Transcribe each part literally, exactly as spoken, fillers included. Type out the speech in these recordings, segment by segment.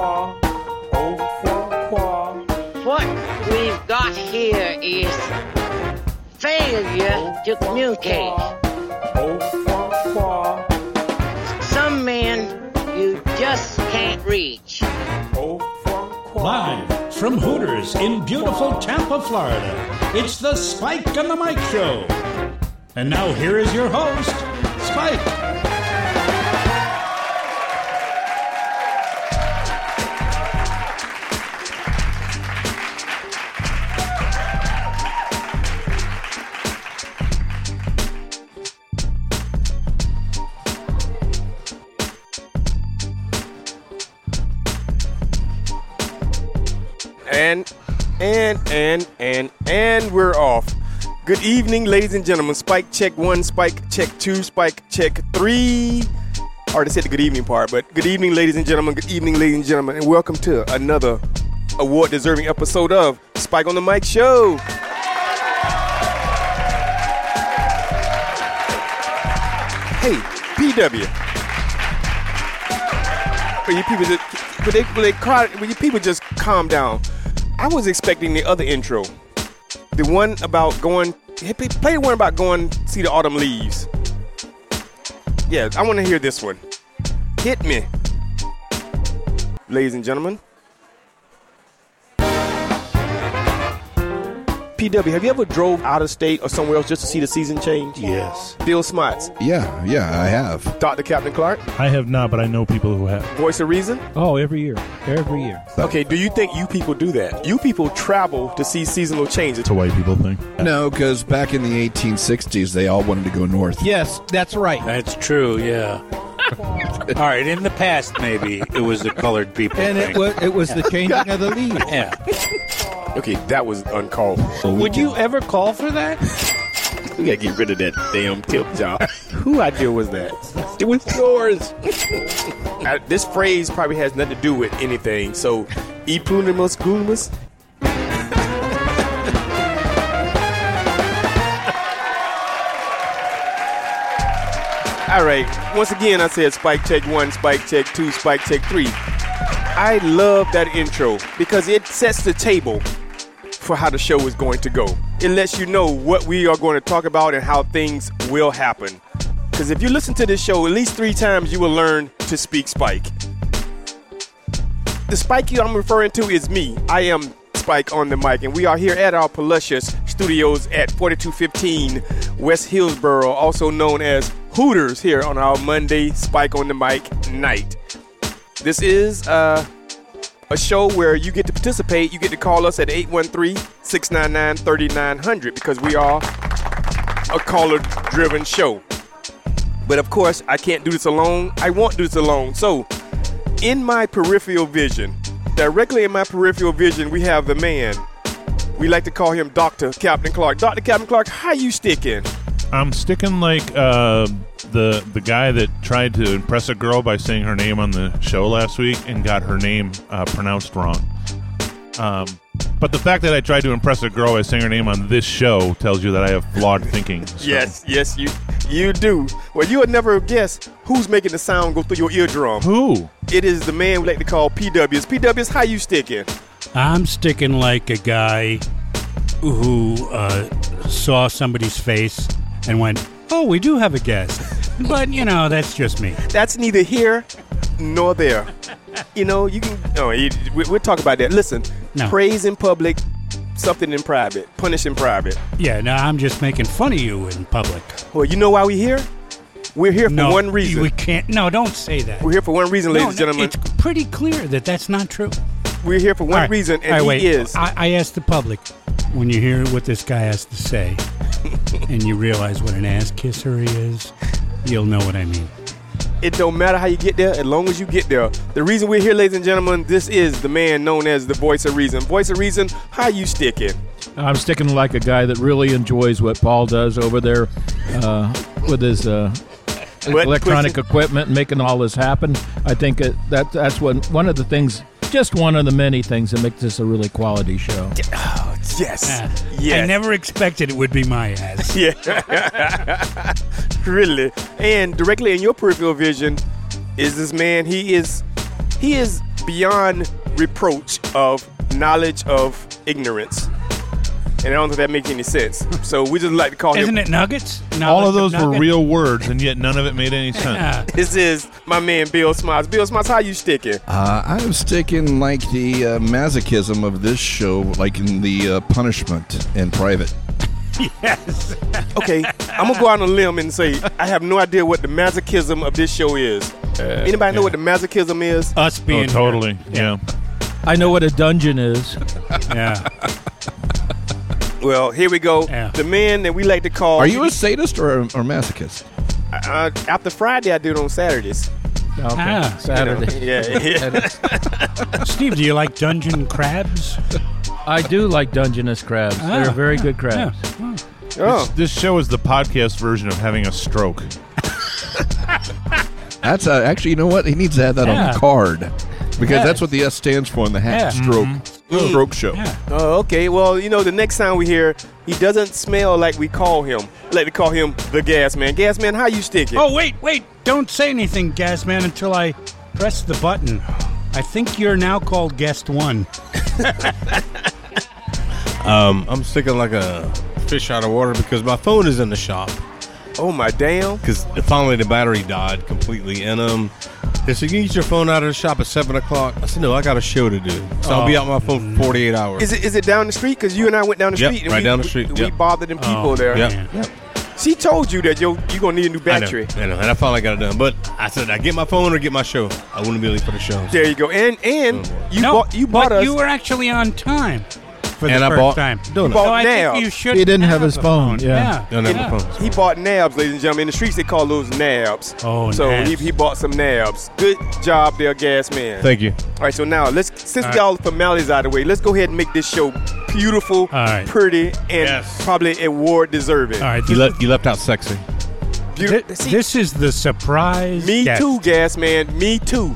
What we've got here is failure to communicate. Some men you just can't reach. Live from Hooters in beautiful Tampa, Florida, it's the Spike on the Mic Show. And now here is your host, Spike. And, and, and, and, and we're off. Good evening, ladies and gentlemen. Spike check one, Spike check two, Spike check three. I already said the good evening part, but good evening, ladies and gentlemen. Good evening, ladies and gentlemen, and welcome to another award-deserving episode of Spike on the Mic Show. Hey, P W. Will you people just, will they, will they cry, will you people just calm down? I was expecting the other intro. The one about going, play the one about going see the autumn leaves. Yeah, I want to hear this one. Hit me. Ladies and gentlemen. P W, have you ever drove out of state or somewhere else just to see the season change? Yes. Bill Smarts. Yeah, yeah, I have. Doctor Captain Clark. I have not, but I know people who have. Voice of Reason. Oh, every year. Every year. Okay, do you think you people do that? You people travel to see seasonal changes. That's what white people think. No, because back in the eighteen sixties, they all wanted to go north. Yes, that's right. That's true, yeah. All right, in the past, maybe it was the colored people And thing. it was, it was the changing of the leaves. Yeah. Okay, that was uncalled for. Would you ever call for that? We gotta get rid of that damn tip job. Who idea was that? It was yours. uh, this phrase probably has nothing to do with anything. So, e plunimus glunimus. All right. Once again, I said Spike check one, Spike check two, Spike check three. I love that intro because it sets the table for how the show is going to go. It lets you know what we are going to talk about and how things will happen. Because if you listen to this show at least three times, you will learn to speak Spike. The Spike I'm referring to is me. I am Spike on the mic, and we are here at our Paluscious Studios at forty-two fifteen West Hillsboro, also known as Hooters, here on our Monday Spike on the Mic night. This is uh, a show where you get to participate. You get to call us at eight one three, six nine nine, three nine zero zero because we are a caller-driven show. But, of course, I can't do this alone. I won't do this alone. So, in my peripheral vision, directly in my peripheral vision, we have the man. We like to call him Doctor Captain Clark. Doctor Captain Clark, how you sticking? I'm sticking like uh, the the guy that tried to impress a girl by saying her name on the show last week and got her name uh, pronounced wrong. Um, but the fact that I tried to impress a girl by saying her name on this show tells you that I have flawed thinking. So. Yes, yes, you you do. Well, you would never guess who's making the sound go through your eardrum. Who? It is the man we like to call P Ws. P Ws, how you sticking? I'm sticking like a guy who uh, saw somebody's face and went, oh, we do have a guest. But, you know, that's just me. That's neither here nor there. You know, you can, oh, you, we, we'll talk about that. Listen, No. praise in public, something in private, punish in private. Yeah, no, I'm just making fun of you in public. Well, you know why we're here? We're here for no, one reason. We can't. No, don't say that. We're here for one reason, ladies no, and no, gentlemen. It's pretty clear that that's not true. We're here for one All right. reason, and All right, he wait. is. I, I asked the public, when you hear what this guy has to say, and you realize what an ass kisser he is, you'll know what I mean. It don't matter how you get there, as long as you get there. The reason we're here, ladies and gentlemen, this is the man known as the Voice of Reason. Voice of Reason, how you sticking? I'm sticking like a guy that really enjoys what Paul does over there uh, with his uh, What electronic pushing- equipment and making all this happen. I think it, that that's one one of the things, just one of the many things that makes this a really quality show. Oh, yes. Uh, yes. I never expected it would be my ass. Yeah. Really. And directly in your peripheral vision is this man. He is he is beyond reproach of knowledge of ignorance. And I don't think that makes any sense. So we just like to call Isn't him. it nuggets? All Knowledge of those were nuggets? real words, and yet none of it made any sense. Yeah. This is my man Bill Smiles. Bill Smiles, how you sticking? Uh, I'm sticking like the uh, masochism of this show, like in the uh, punishment in private. Yes. Okay, I'm gonna go out on a limb and say I have no idea what the masochism of this show is. Anybody know what the masochism is? Us Oh, being totally. Yeah. I know what a dungeon is. Yeah. Well, here we go. Yeah. The man that we like to call. Are you a sadist or a, or masochist? Uh, after Friday, I do it on Saturdays. Okay. Ah. Saturday. Yeah, yeah. Steve, do you like dungeon crabs? I do like Dungeness crabs. Ah. They're very good crabs. Yeah. Oh, This show is the podcast version of having a stroke. That's uh, actually, you know what? He needs to add that on Yeah. the card because Yeah. that's what the S stands for in the hat. Yeah. Stroke. Stroke show. Yeah. oh, okay. Well, you know, the next time we hear, he doesn't smell like we call him. I like to call him the Gas Man. Gas Man, how you sticking? Oh, wait, wait. Don't say anything, Gasman, until I press the button. I think you're now called Guest One. Um, I'm sticking like a fish out of water because my phone is in the shop. Oh, my damn. Because finally the battery died completely. And um, they said, you can get your phone out of the shop at seven o'clock. I said, no, I got a show to do. So I'll be out my phone for forty-eight hours. Is it is it down the street? Because you and I went down the Yep, street. And right we, down the street, We, we yep. bothered them people Oh, there. Yep. man. Yep. She told you that you're, you're going to need a new I know, battery. I know, and I finally got it done. But I said, I get my phone or get my show. I wouldn't be late for the show. There you go. And and Oh, you no, bought you bought but us. you were actually on time for the And I first bought time. donuts. bought so I now. think you should He didn't have his a phone, yeah. Don't have yeah. my phone. He bought nabs, ladies and gentlemen. In the streets, they call those nabs. Oh, so nabs. he, he bought some nabs. Good job there, Gas Man. Thank you. All right, so now let's since we All got all the formalities out of the way, let's go ahead and make this show beautiful, All right. pretty, and Yes. probably award deserving. All right. You, This, le- you left out sexy. Beautiful. thi- See, this is the surprise. me guest. too, Gas Man. Me too.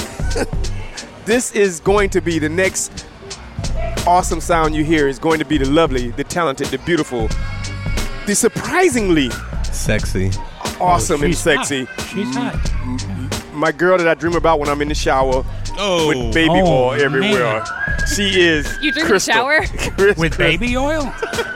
This is going to be the next awesome sound you hear. Is going to be the lovely, the talented, the beautiful, the surprisingly Sexy. awesome and She's sexy. hot. She's hot. My girl that I dream about when I'm in the shower Oh. with baby Oh, oil everywhere. She is You drink in the Crystal. shower? Chris- With Chris- baby oil?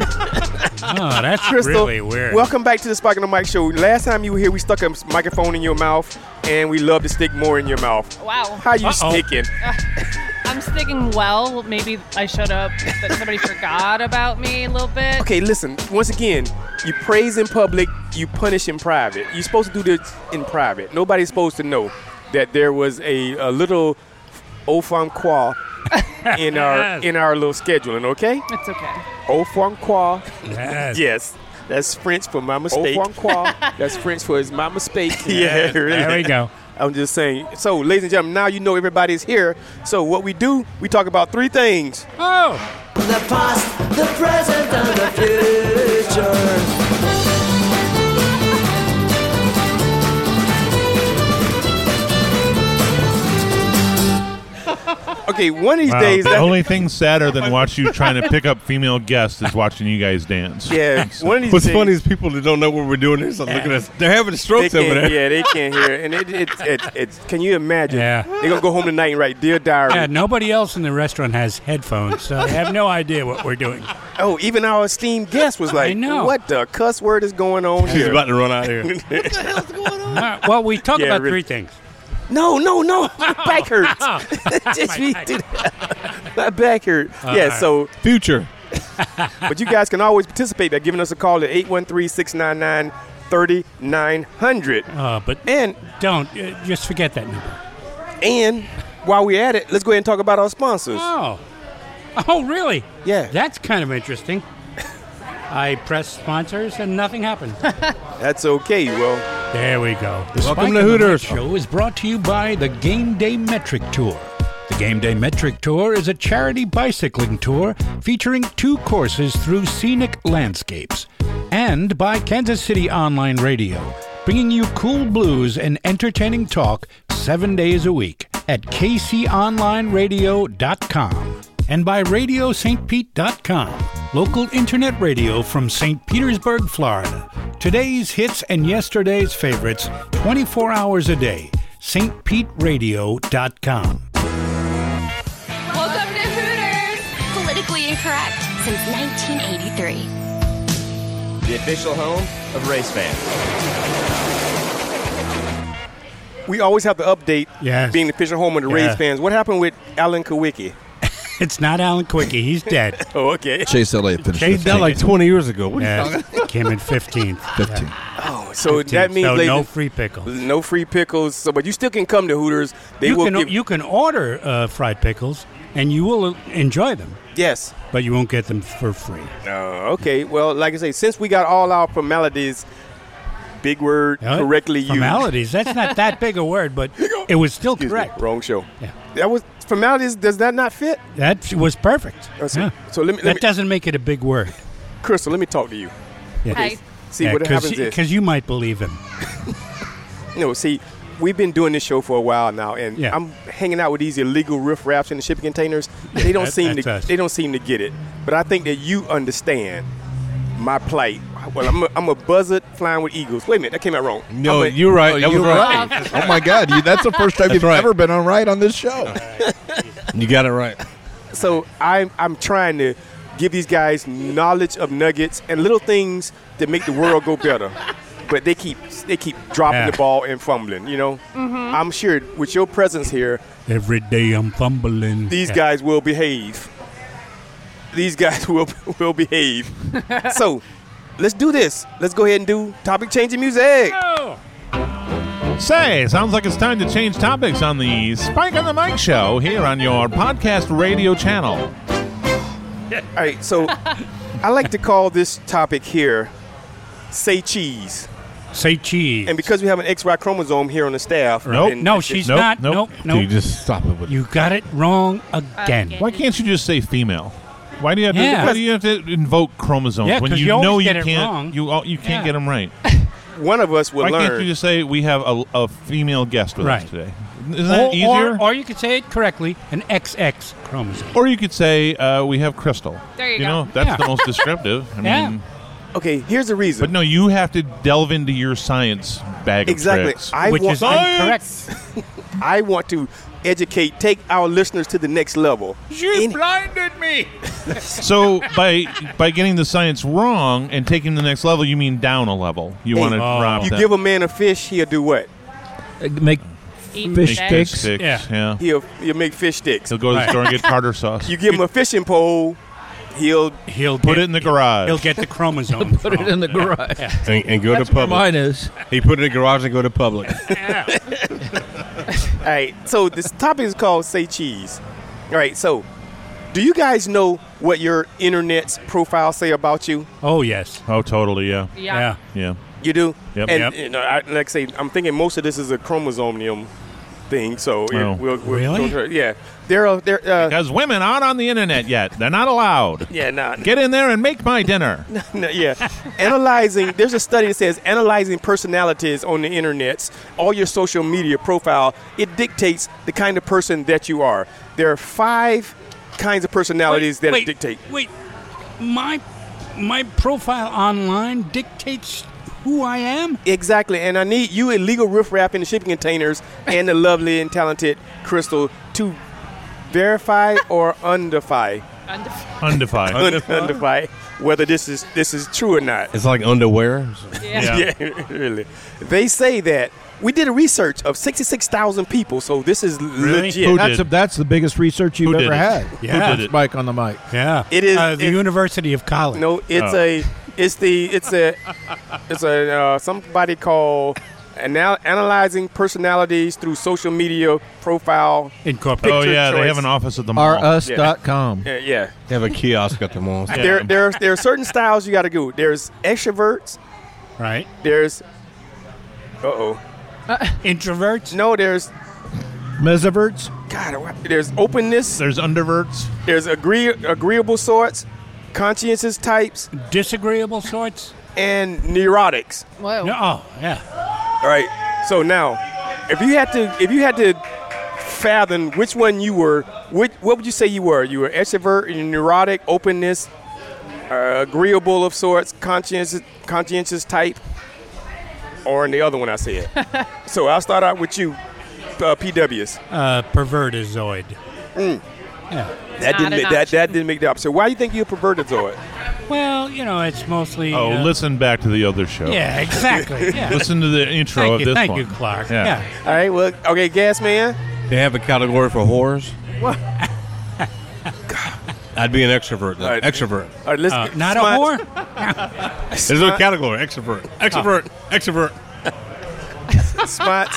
Oh, that's Crystal, really weird. welcome back to the Spike on the Mic show. Last time you were here, we stuck a microphone in your mouth, and we love to stick more in your mouth. Wow. How you Uh-oh. sticking? I'm sticking well. Maybe I showed up, but somebody forgot about me a little bit. Okay, listen. Once again, you praise in public, you punish in private. You're supposed to do this in private. Nobody's supposed to know that there was a, a little au francois in our Yes. in our little scheduling. Okay, It's okay. au francois. Yes. Yes, that's French for my mistake. Au francois. That's French for is my mistake. Yeah, really. There we go. I'm just saying. So, ladies and gentlemen, now you know everybody's here. So, what we do, we talk about three things. Oh, The past, the present, and the future. Okay, one of these Wow, days. the that- only thing sadder than watch you trying to pick up female guests is watching you guys dance. yeah, one of these What's days. funny is people that don't know what we're doing is looking at us. They're having They strokes over can't, there. yeah, they can't hear it. And it, it, it, it's, can you imagine? Yeah. They're going to go home tonight and write, Dear Diary. yeah. Nobody else in the restaurant has headphones, so they have no idea what we're doing. Oh, even our esteemed guest was like, I know. what the cuss word is going on He's here? about to run out here. All right, well, we talk Yeah, about really. three things. No, no, no. My back hurts. Just me do that. My back hurt. yeah, right. so, Future. but you guys can always participate by giving us a call at eight one three, six nine nine, three nine zero zero. Uh, but And, don't uh, just forget that number. and while we're at it, let's go ahead and talk about our sponsors. Oh, oh, really? Yeah. That's kind of interesting. I press sponsors and nothing happened. That's okay. Well, There we go. Welcome The Spike to and the Hooters. Mike Show is brought to you by the Game Day Metric Tour. The Game Day Metric Tour is a charity bicycling tour featuring two courses through scenic landscapes. And by Kansas City Online Radio, bringing you cool blues and entertaining talk seven days a week at k c online radio dot com. And by radio st pete dot com, local internet radio from Saint Petersburg, Florida. Today's hits and yesterday's favorites, twenty-four hours a day. st pete radio dot com. Welcome to Hooters! Politically incorrect since nineteen eighty-three. The official home of race fans. We always have to update Yes. being the official home of the Yeah. Rays fans. What happened with Alan Kawicki? It's not Alan Quickie. He's dead. Oh, okay. Chase Elliott finished Chase fifteenth. that like twenty years ago. What are you Yeah. talking Came in fifteenth. fifteen. Oh, so fifteenth. that means So ladies, no free pickles. no free pickles. So, but you still can come to Hooters. They You will can give. you can order uh, fried pickles, and you will enjoy them, yes. but you won't get them for free. Uh, okay. Well, like I say, since we got all our formalities, big word, Uh, correctly used. Formalities. That's not that big a word, but it was still Excuse correct. me, wrong show. Yeah. That was formalities. Does that not fit? That was perfect. Uh, so, Yeah. so let me, That let me doesn't make it a big word. Crystal, let me talk to you. Yeah. Hi. See what happens is, because you might believe him. no, see, we've been doing this show for a while now, and Yeah. I'm hanging out with these illegal riffraffs in the shipping containers. They don't That- seem that's to, us. they don't seem to get it. But I think that you understand my plight. Well, I'm a, I'm a buzzard flying with eagles. Wait a minute, that came out wrong. No, I'm a- you're right. Oh, that was you're right. right. Oh my God, you, that's the first time That's you've right. ever been on right on this show. You got it right. So I'm I'm trying to give these guys knowledge of nuggets and little things that make the world go better. But they keep they keep dropping Yeah. the ball and fumbling. You know, I'm sure with your presence here, Every day I'm fumbling. these Yeah. guys will behave. These guys will will behave. So let's do this. Let's go ahead and do topic changing music. Say, sounds like it's time to change topics on the Spike on the Mic show here on your podcast radio channel. All right, so I like to call this topic here "Say Cheese." Say cheese. And because we have an X Y chromosome here on the staff, Nope. and- no, she's Nope, not. nope. Nope. Dude, Nope. you just stop it with You got it wrong again. Again. Why can't you just say female? Why do you have to? Yeah. Why do you have to invoke chromosomes Yeah, when 'cause you, you always know you get it can't? wrong. You all- you can't Yeah. get them right. one of us will Why learn. can't you just say we have a, a female guest with Right. us today? Isn't that or, easier? Or, or you could say it correctly, an X X chromosome. Or you could say uh, we have Crystal. There you You go. know, that's Yeah. the most descriptive. I Yeah. mean, okay, here's the reason. but no, you have to delve into your science bag of exactly. tricks. I Which want, is incorrect. I want to educate, take our listeners to the next level. You In- blinded me. So by by getting the science wrong and taking the next level, you mean down a level. You Hey, want to oh. drop You that. give a man a fish, he'll do what? Uh, Make Eat fish that. Fish sticks. sticks. Yeah. Yeah. He'll he'll make fish sticks. He'll go to the Right. store and get tartar sauce. You give him a fishing pole, he'll He'll Put get, it in the garage. He'll get the chromosome. Put it in the garage. and, and go That's to where public. mine is. He put it in the garage and go to public. All right, so this topic is called Say Cheese. All right, so do you guys know what your internet's profile say about you? Oh yes. Oh, totally. Yeah. Yeah. Yeah. Yeah. You do? Yep. And Yep. you know, I, like I say, I'm thinking most of this is a chromosomium thing. So yeah, Oh. we'll, we'll Really? go through it. Yeah, there are there. Uh, Because women aren't on the internet yet. They're not allowed. yeah, nah, Get in there and make my dinner. no, yeah. Analyzing. There's a study that says analyzing personalities on the internets, all your social media profile, it dictates the kind of person that you are. There are five kinds of personalities that wait, it dictate. Wait, my my profile online dictates who I am. Exactly, and I need you illegal riffraff in the shipping containers and the lovely and talented Crystal to verify or undefy, Undefined. un- undefy whether this is this is true or not. It's like underwear. Yeah. Yeah, really. They say that we did a research of sixty-six thousand people, so this is Really? legit. Who That's, did? a, that's the biggest research you've Who did ever it? had. Yeah. Who did it? Mike on the mic. Yeah. It is- uh, the it- University of College. No, it's Oh. a, it's the, it's a, it's a uh, somebody called anal- analyzing personalities through social media profile. Incorporated. Oh, Picture yeah. They choice. have an office at the mall. R us dot com. Yeah, yeah. They have a kiosk at the mall. Yeah. There, there, there are certain styles you got to go. There's extroverts. Right. There's, uh oh, Introverts. no, there's, Mesoverts. God, what- there's openness. There's underverts. There's agree, agreeable sorts, conscientious types, Disagreeable sorts. and neurotics. Whoa. No, oh, yeah. All right. So now, if you had to, if you had to fathom which one you were, which, what would you say you were? You were extrovert, neurotic, openness, uh, agreeable of sorts, conscientious, conscientious type, or in the other one I said. So I'll start out with you, uh, P Ws? Uh, pervertizoid. Mm. Yeah. That didn't make, that that didn't make the opposite. Why do you think you're a pervertizoid? Well, you know, it's mostly. Oh, uh, listen back to the other show. Yeah, exactly. Yeah. Listen to the intro Thank of you, this thank one. you, Clark. Yeah. Yeah. All right. Well, okay, Gas Man. They have a category for whores. What? I'd be an extrovert. Then. All right. Extrovert. All right, let's Uh, get- not a Smart. whore? There's no category. Extrovert. Extrovert. Extrovert. Spots.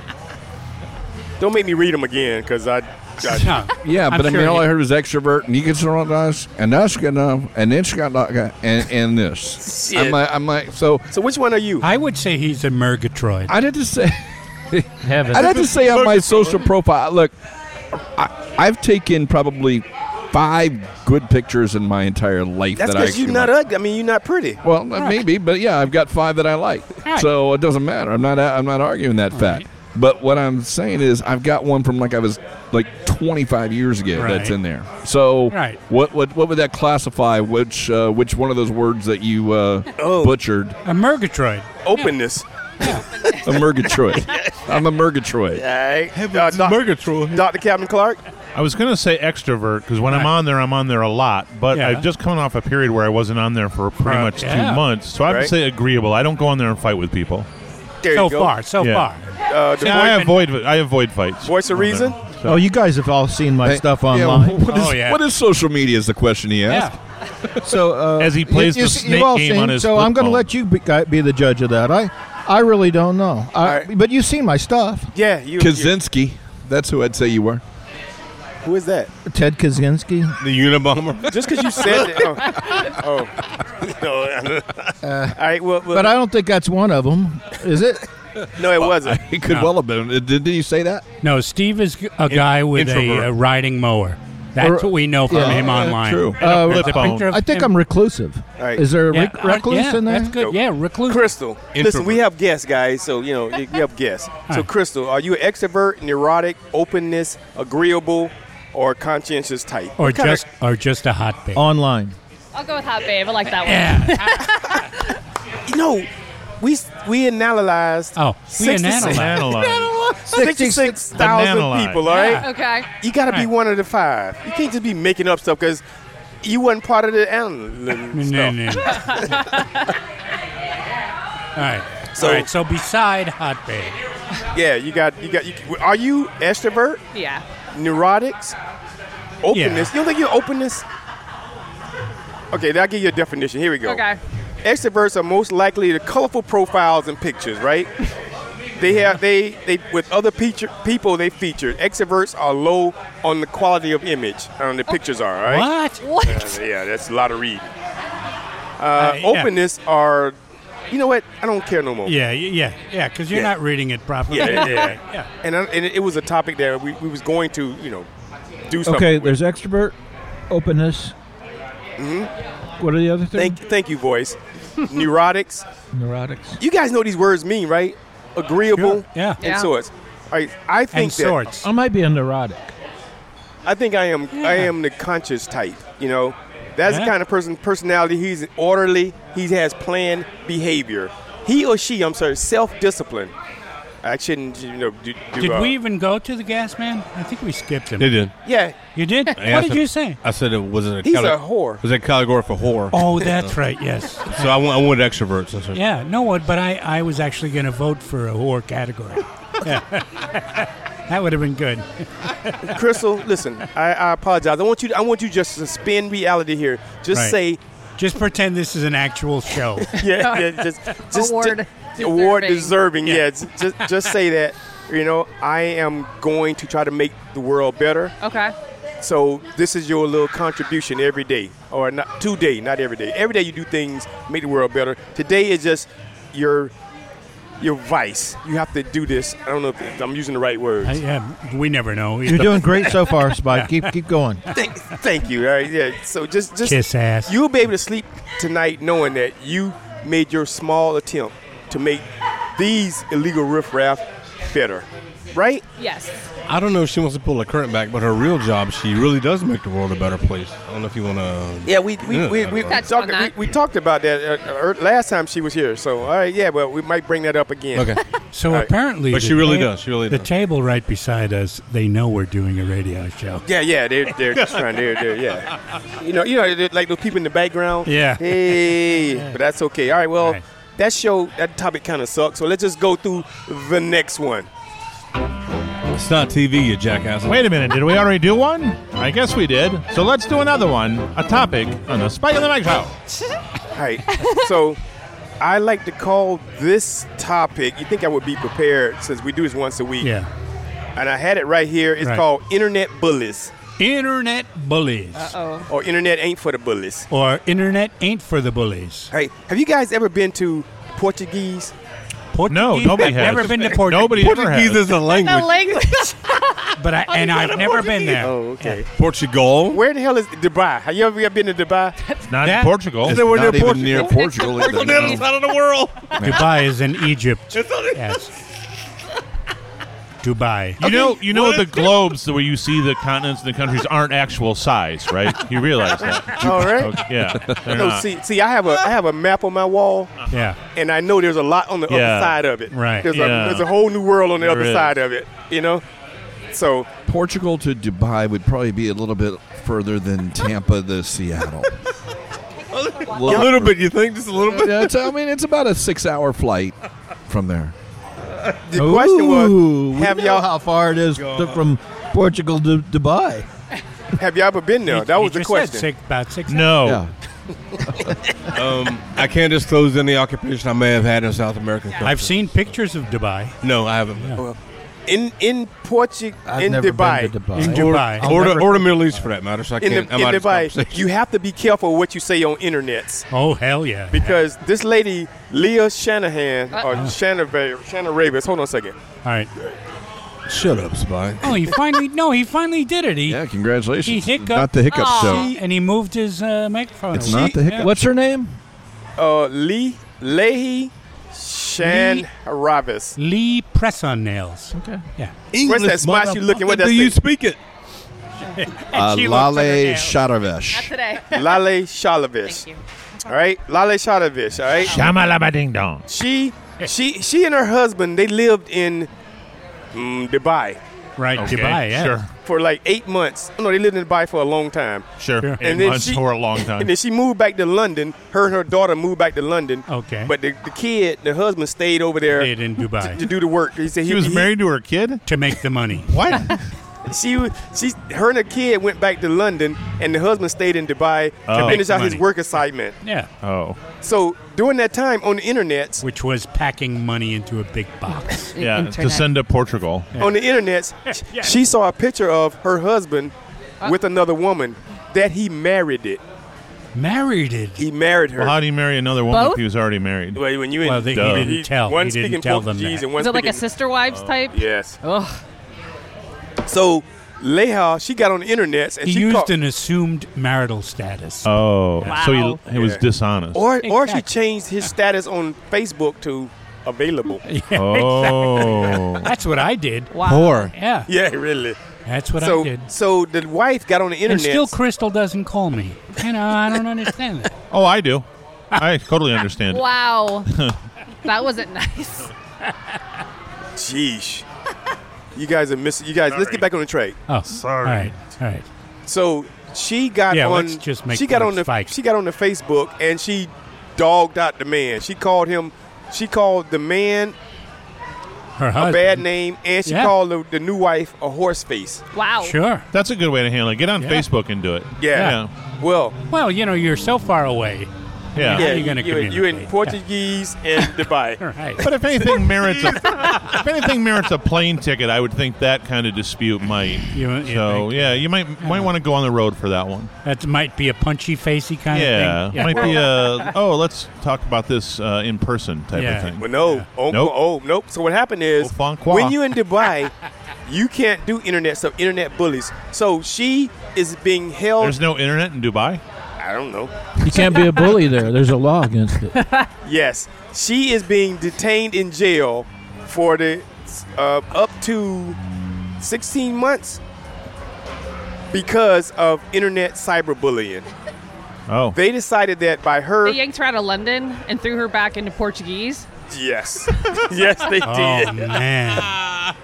Don't make me read them again, because I. I No. Yeah, I'm but I sure mean, all he- I heard was extrovert, and you get some us, and that's gonna, and then she got and and this. Shit. I'm like, I'm like, so. So which one are you? I would say he's a Murgatroyd. I'd have to say, Heaven. I'd have to say on my social profile. Look, I, I've taken probably five good pictures in my entire life. That's that I because you're actually not like. ugly. I mean, you're not pretty. Well, maybe, but yeah, I've got five that I like, Right. so it doesn't matter. I'm not, I'm not arguing that fact. right. But what I'm saying is, I've got one from like I was like twenty-five years ago Right. that's in there. So, Right. what what what would that classify? Which uh, which one of those words that you uh, Oh. butchered? A Murgatroyd. Openness. A Murgatroyd. I'm a Murgatroyd. All right. Heavens, doc- Murgatroyd. Doctor Captain Clark. I was going to say extrovert because when I'm Right. on there, I'm on there a lot. But Yeah. I've just come off a period where I wasn't on there for pretty Right. much Yeah. two months. So I would Right. say agreeable. I don't go on there and fight with people. There So you go. far, so Yeah. far. Uh, the Yeah, I voice, avoid I avoid fights. voice of on there. reason. Oh, you guys have all seen my Hey, stuff yeah, online. what is, Oh, yeah. what is social media? Is the question he asked. Yeah. So uh, As he plays you, you the see- snake you've all game seen, on his So I'm going to flip let you be, guy- be the judge of that. I, I really don't know. I, right. But you've seen my stuff. Yeah, you. you Kaczynski. That's who I'd say you were. who is that? Ted Kaczynski. The Unabomber. Just because you said that. Oh. oh. All right. Well, well But I don't think that's one of them, is it? no, it wasn't. He could well have been. Did, did you say that? No, Steve is a guy with a, introvert. uh riding mower. That's Or- what we know from yeah, him yeah, online. true. Uh, There's a flip phone. picture of I think him. I'm reclusive. All right. Is there a Yeah, rec- uh, recluse yeah, in there? That's good. Yeah, recluse. Crystal, listen, Introvert. we have guests, guys. So you know, you you have guests. So, Right. Crystal, are you an extrovert, neurotic, openness, agreeable, or conscientious type? Or What kinda- just or just a hot babe. Online. I'll go with hot babe. I like that one. Yeah. you know, we we analyzed. Oh, we sixty-six analyzed. sixty-six thousand Bananalyze. people. All right. Okay. You got to be Right. one of the five. You can't just be making up stuff because you wasn't part of the analysis. No, no, no. All right. So- All right. So beside hot babe, Yeah, you got you got. You, are you extrovert, Yeah. neurotics, openness? Yeah. You don't think you're openness? Okay, then I'll give you a definition. Here we go. Okay. Extroverts are most likely the colorful profiles and pictures, right? They have they they with other peacher, people they feature. Extroverts are low on the quality of image. On the pictures are, all right? what? What? Uh, yeah, that's a lot of reading. Uh, Uh, yeah. openness are, you know what? I don't care no more. Yeah, y- yeah, yeah. Because you're Yeah. not reading it properly. Yeah, yeah. yeah. And, I, and it was a topic that we, we was going to, you know, do something. Okay, with. there's extrovert, openness. Mhm. What are the other things? Thank, thank you, voice. Neurotics. Neurotics. You guys know what these words mean, right? Agreeable. Sure, yeah. And Yeah. sorts. All right, I think And that sorts. I might be a neurotic. I think I am I am the conscious type. You know, that's the Yeah. kind of person personality. He's orderly. He has planned behavior. He or she, I'm sorry, self-discipline. I shouldn't, you know, do. do Did uh, we even go to the gas man? I think we skipped him. They did. Yeah. You did? I What asked did him- you say? I said it wasn't a. He's cate- a whore. Was a category for whore? Oh, that's right. Yes. So I went, I went extroverts. That's right. Yeah. No, what? But I, I was actually going to vote for a whore category. Yeah. That would have been good. Crystal, listen. I, I apologize. I want you. I want you just to spin reality here. Just Right. say, Just pretend this is an actual show. yeah, yeah just, just Award ju- award deserving. deserving. Yeah, j- just just say that. You know, I am going to try to make the world better. Okay. So this is your little contribution every day, or not today, not every day. Every day you do things make the world better. Today is just your your vice. You have to do this. I don't know if I'm using the right words. I, yeah, we never know. You're doing great so far, Spike. Keep keep going. Thank, thank you. All right, yeah. So just just Kiss ass. you'll be able to sleep tonight knowing that you made your small attempt to make these illegal riffraff better. right? Yes. I don't know if she wants to pull the curtain back, but her real job, she really does make the world a better place. I don't know if you want to. Yeah, we we, Yeah, we, I we, don't know. we, talked, we, we talked about that uh, uh, last time she was here. So, all right, yeah, well, we might bring that up again. Okay. So All right. apparently, But the she really ta- does. She really the does. table right beside us, they know we're doing a radio show. Yeah, yeah, they're, they're just trying to, they're, yeah. You know, you know, they're like those people in the background. Yeah. Hey, but that's okay. All right, well, Right. that show, that topic kind of sucks. So let's just go through the next one. It's not T V, you jackass. Wait a minute, did we already do one? I guess we did. So let's do another one. A topic on the Spike and the Mike Show. All right, so I like to call this topic, you think I would be prepared since we do this once a week. Yeah. And I had it right here. It's Right. called Internet Bullies. Internet bullies. Uh-oh. Or Internet ain't for the bullies. Or internet ain't for the bullies. Hey, have you guys ever been to Portuguese? Portuguese? No, nobody I've has. never been to Portuguese. Nobody ever Portuguese has. is a language. The language. But I, and I've never been there. Oh, okay. Portugal. Where the hell is Dubai? Have you ever been to Dubai? Not That- in Portugal. It's we're not near even near Portugal. either, Portugal no. is out of the world. Dubai is in Egypt. Yes. Dubai. You know, you know the globes where you see the continents and the countries aren't actual size, right? You realize that? All right. Okay, yeah, they're No, not. see, see, I have a I have a map on my wall, Yeah. and I know there's a lot on the Yeah. other side of it. Right. There's, Yeah. a, there's a whole new world on the There other is. side of it. You know. So Portugal to Dubai would probably be a little bit further than Tampa to Seattle. A little bit, you think? Just a little bit? Yeah, it's, I mean, it's about a six-hour flight from there. the question Ooh, was, we have know y'all how far it is to, from Portugal to Dubai? have y'all ever been there? You- That you was the just said question. Six, about six. No. Yeah. Um, I can't disclose any occupation I may have had in South American countries. I've seen pictures of Dubai. No, I haven't. Well, in in Portugal, I've in never Dubai, been to Dubai. In Or, Dubai. or, the, or the Middle East, for that matter. So I in, can't. the, I'm in out of this Dubai, conversation. you have to be careful what you say on internets. Oh, hell yeah. Because this lady, Leah Shanahan, or Uh-oh. Shanahan, Shannon Ravis, hold on a second. All right. Shut up, Spike. Oh, he finally, no, he finally did it. He, Yeah, congratulations. He hiccuped. Not the hiccup Aw. show. and he moved his uh, microphone. It's away. not the hiccup. Yeah. What's her name? Uh, Lee Leahy Shan Lee- Ravis. Lee Press on Nails. Okay. Yeah. Where's that spot you looking? What Do that you say? speak it? Uh, she looked at her Lale nails. Not Sharavesh. today. Lale Shalavish. Thank you. All right, Lale Shalavish. All right. Shamalama ding dong. She, she, she and her husband they lived in mm, Dubai Right, Okay, Dubai, yeah. Sure. for like eight months. No, they lived in Dubai for a long time. Sure. Sure. Eight And then months she- for a long And time. then she moved back to London. Her and her daughter moved back to London. Okay. But the, the kid, the husband, stayed over there Stayed in Dubai. to, to do the work. He said She he was he- married to her kid? To make the money. What? She, was- she, her and her kid went back to London, and the husband stayed in Dubai to Oh. finish out his Money. work assignment. Yeah. Oh. So during that time on the internet, Which was packing money into a big box. Yeah, to Internet. send to Portugal. on the internet, she saw a picture of her husband with another woman that he married it. Married it. He married her. Well, how do you marry another woman Both? if he was already married? Well, when you Well, in, they- he Duh. didn't tell. One He didn't speaking tell them Portuguese that. and one Is it like a speaking- sister wives type? Yes. Ugh. So Leha, she got on the internet and He she used called, an assumed marital status. Oh, Wow. so he, he was Yeah. dishonest. or or she Exactly. changed his status on Facebook to available. Yeah, Oh. That's what I did. Wow. Poor. Yeah. Yeah, really. That's what so I did. so the wife got on the And internet. still Crystal doesn't call me. You know, I don't understand that. Oh, I do. I totally understand. Wow. That wasn't nice. Sheesh. You guys are missing. You guys, let's get back on the track. Oh, Sorry. All right. All right. So she got Yeah, on. let's just make she got fun on of the. Spike. She got on the Facebook and she dogged out the man. She called him. She called the man Her a husband. bad name, and she Yeah. called the, the new wife a horse face. Wow. Sure. That's a good way to handle it. Get on Yeah. Facebook and do it. Yeah. Yeah. Well, Well, you know, you're so far away. Yeah. How are you gonna you, in- you in communicate? Portuguese and Dubai. Right. But if anything merits a, if anything merits a plane ticket, I would think that kind of dispute might. You- you so think- yeah, you might might want to go on the road for that one. That might be a punchy facey kind Yeah, of thing. might be a oh, let's talk about this uh, in person type Yeah. of thing. Well, no. Oh, Nope. oh, nope. So what happened is Au fond quoi. when you in Dubai, you can't do internet stuff. Internet bullies. So she is being held. There's no internet in Dubai. I don't know. You can't be a bully there. There's a law against it. Yes, she is being detained in jail for the uh, up to sixteen months because of internet cyberbullying. Oh. They decided that by her. They yanked her out of London and threw her back into Portuguese. Yes. Yes, they Oh, did. man.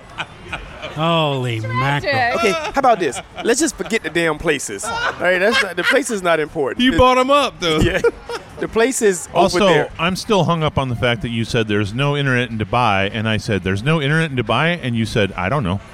Holy mackerel. Okay, how about this? Let's just forget the damn places. All right, that's not, the place is not important. You bought them up, though. Yeah. The place is Also, over there. I'm still hung up on the fact that you said there's no internet in Dubai, and I said there's no internet in Dubai, and you said I don't know.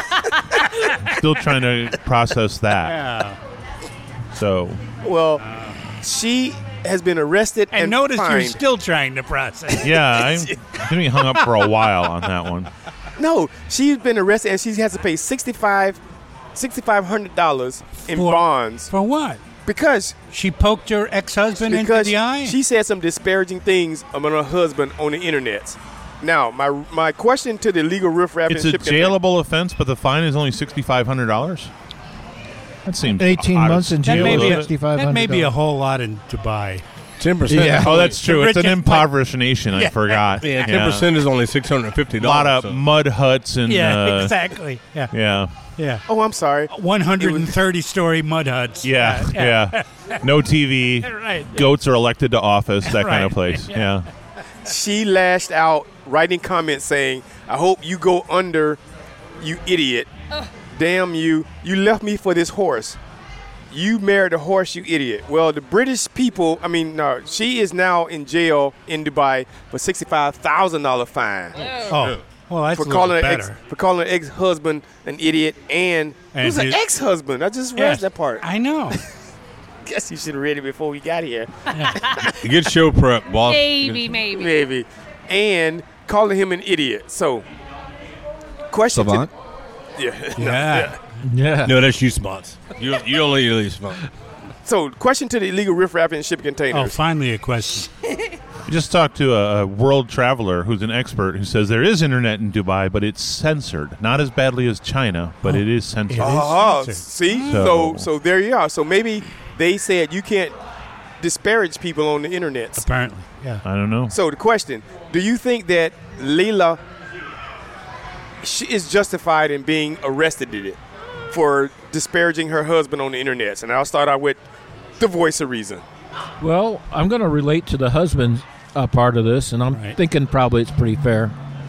Still trying to process that. Yeah. So, Well, she has been arrested and, And notice fined. you're still trying to process. yeah, I'm gonna be hung up for a while on that one. No, she's been arrested and she has to pay sixty-five hundred dollars in For- bonds For what? because She poked her ex-husband into because the eye? she said some disparaging things about her husband on the internet. Now, my my question to the legal riffraff It's and a ship container- jailable offense, but the fine is only sixty-five hundred dollars. That seems eighteen odd. months in that jail. may, be a, sixty-five hundred that may be a dollars. whole lot in Dubai. ten percent. Yeah. Oh, that's true. It's an richest impoverished nation. I forgot. Yeah, ten percent is only six hundred fifty A dollars. lot of mud huts and Yeah, uh, exactly. Yeah. yeah, Yeah. Oh, I'm sorry. one hundred thirty story mud huts. yeah, yeah. No T V. Right. Goats are elected to office. That kind of Right. place. Yeah. She lashed out, writing comments saying, "I hope you go under, you idiot. Damn you. You left me for this horse. You married a horse, you idiot." Well, the British people, I mean, no, she is now in jail in Dubai for sixty-five thousand dollars fine. Oh, well, that's for a little calling her ex, better. for calling her ex-husband an idiot and, And who's an his- ex-husband? I just read Yes, that part. I know. Guess you should have read it before we got here. Good show prep, boss. Maybe, maybe. Maybe. And calling him an idiot. So, question. Savant? To, yeah. Yeah. Yeah. No, that's you, spots. You you don't let you leave spots. So, question to the illegal riffraff and shipping Oh, containers. finally a question. We just talked to a, a world traveler who's an expert who says there is internet in Dubai, but it's censored. Not as badly as China, but it is censored. It is. Oh, censored. see? So- So, so there you are. So maybe they said you can't disparage people on the internet. Apparently. Yeah. I don't know. So the question, do you think that Layla she is justified in being arrested in it for disparaging her husband on the internet? And I'll start out with the voice of reason. Well, I'm going to relate to the husband uh, part of this, and I'm Right. thinking probably it's pretty fair.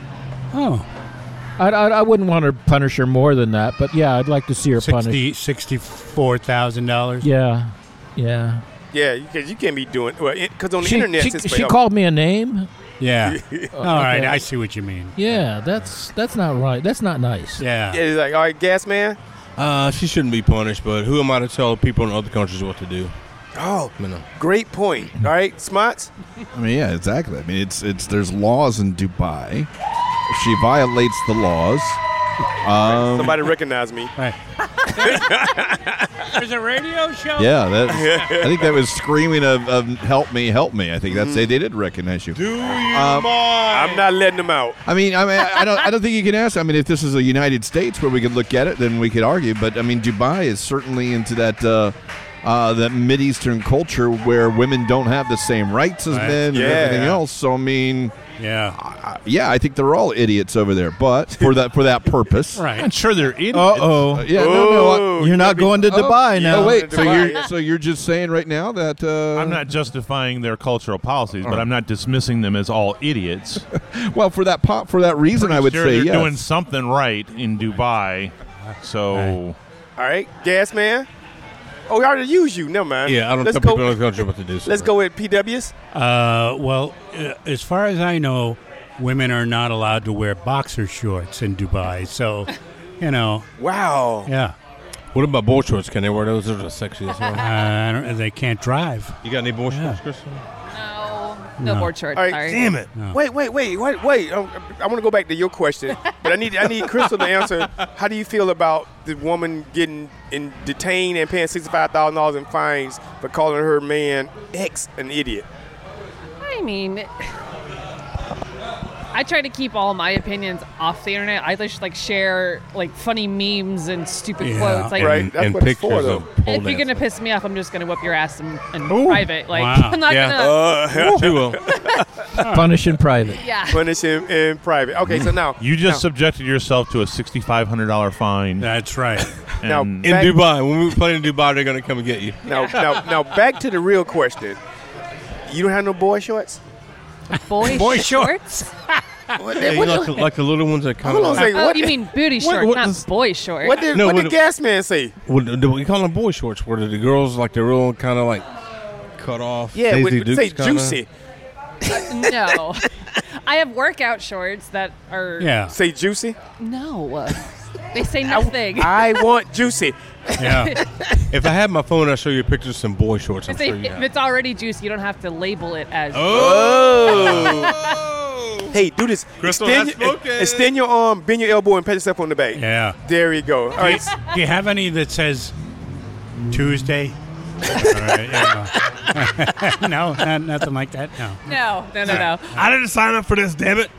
Oh, I, I, I wouldn't want to punish her more than that, but yeah, I'd like to see her punished. sixty, sixty-four thousand dollars. Yeah, yeah. Yeah, because you can't be doing well because on the She, internet she, it's she called me a name. Yeah. All right, okay. I see what you mean. Yeah, that's that's not right. That's not nice. Yeah. Yeah, it's like, all right, gas man. Uh, she shouldn't be punished, but who am I to tell people in other countries what to do? Oh, You know. great point. All right, Smots. I mean, yeah, exactly. I mean, it's it's there's laws in Dubai. If she violates the laws, um, Somebody recognize me. Right. There's a radio show? yeah, that, I think that was screaming of, of "Help me, help me!" I think that's Mm-hmm. they, they did recognize you. Do you Um, mind? I'm not letting them out. I mean, I mean, I don't, I don't think you can ask. I mean, if this is a United States where we could look at it, then we could argue. But I mean, Dubai is certainly into that uh, uh, that Mideastern culture where women don't have the same rights as Right. men Yeah. and everything else. So I mean, Yeah. uh, yeah, I think they're all idiots over there. But for that for that purpose, Right. I'm sure they're idiots. Uh-oh. Uh, yeah, no, no. I- Oh, You're not going to Dubai now. Oh wait, to so Dubai. you're so you're just saying right now that uh, I'm not justifying their cultural policies, but I'm not dismissing them as all idiots. well for that pop for that reason. I would Sure, say they're yes. doing something right in Dubai. So All right, gas man. Oh, we already used you. Never mind. Yeah, I don't Let's tell people in go. other countries what to do. so- Let's go with P Ws. Uh, well, uh, as far as I know, women are not allowed to wear boxer shorts in Dubai. So, you know, Wow. yeah. What about board shorts? Can they wear those? Those are sexy as Uh, well. I don't, they can't drive. You got any board Yeah. shorts, Kristen? No. No, No. board shorts. All right, Sorry. Damn it. No. Wait, wait, wait, wait, wait. I, I want to go back to your question, but I need I need Crystal to answer. How do you feel about the woman getting in detained and paying sixty-five thousand dollars in fines for calling her man ex an idiot? I mean, I try to keep all my opinions off the internet. I just like share like funny memes and stupid Yeah. quotes. Like, Right. And, that's and what it's for, pictures though. of pole if you're gonna dancing. piss me off, I'm just gonna whip your ass in, in Ooh. private. Like, Wow. I'm not Yeah. gonna. Uh, She will. Punish in private. Yeah. Punish him in private. Okay, so now You just now, subjected yourself to a sixty-five hundred dollars fine. That's right. Now, And In back- Dubai, when we play in Dubai, they're gonna come and get you. now, now, now, back to the real question. You don't have no boy shorts? Boy, Boy shorts? What, Yeah, you what, like, the, like the little ones that kind hold on a of. second. Oh, What, you mean booty what- shorts, what not does- boy shorts. what did, No, what what did do- Gas Man say? What, do we call them boy shorts? Where the girls like they're real kind of like cut off. Yeah, Daisy with, with, Dukes say kinda? juicy. No. I have workout shorts that are. Yeah. Say juicy. No. They say nothing. I want juicy. Yeah. If I had my phone, I'd show you pictures of some boy shorts. I'm If, they, sure you if have. it's already juicy, you don't have to label it as. Oh. Hey, do this. Crystal extend, has your, spoken. extend your arm, bend your elbow, and pat yourself on the back. Yeah. There you go. All right. Do you have any that says Tuesday? All right, yeah. No, not, nothing like that. No. No, no, no, no. I didn't sign up for this, damn it.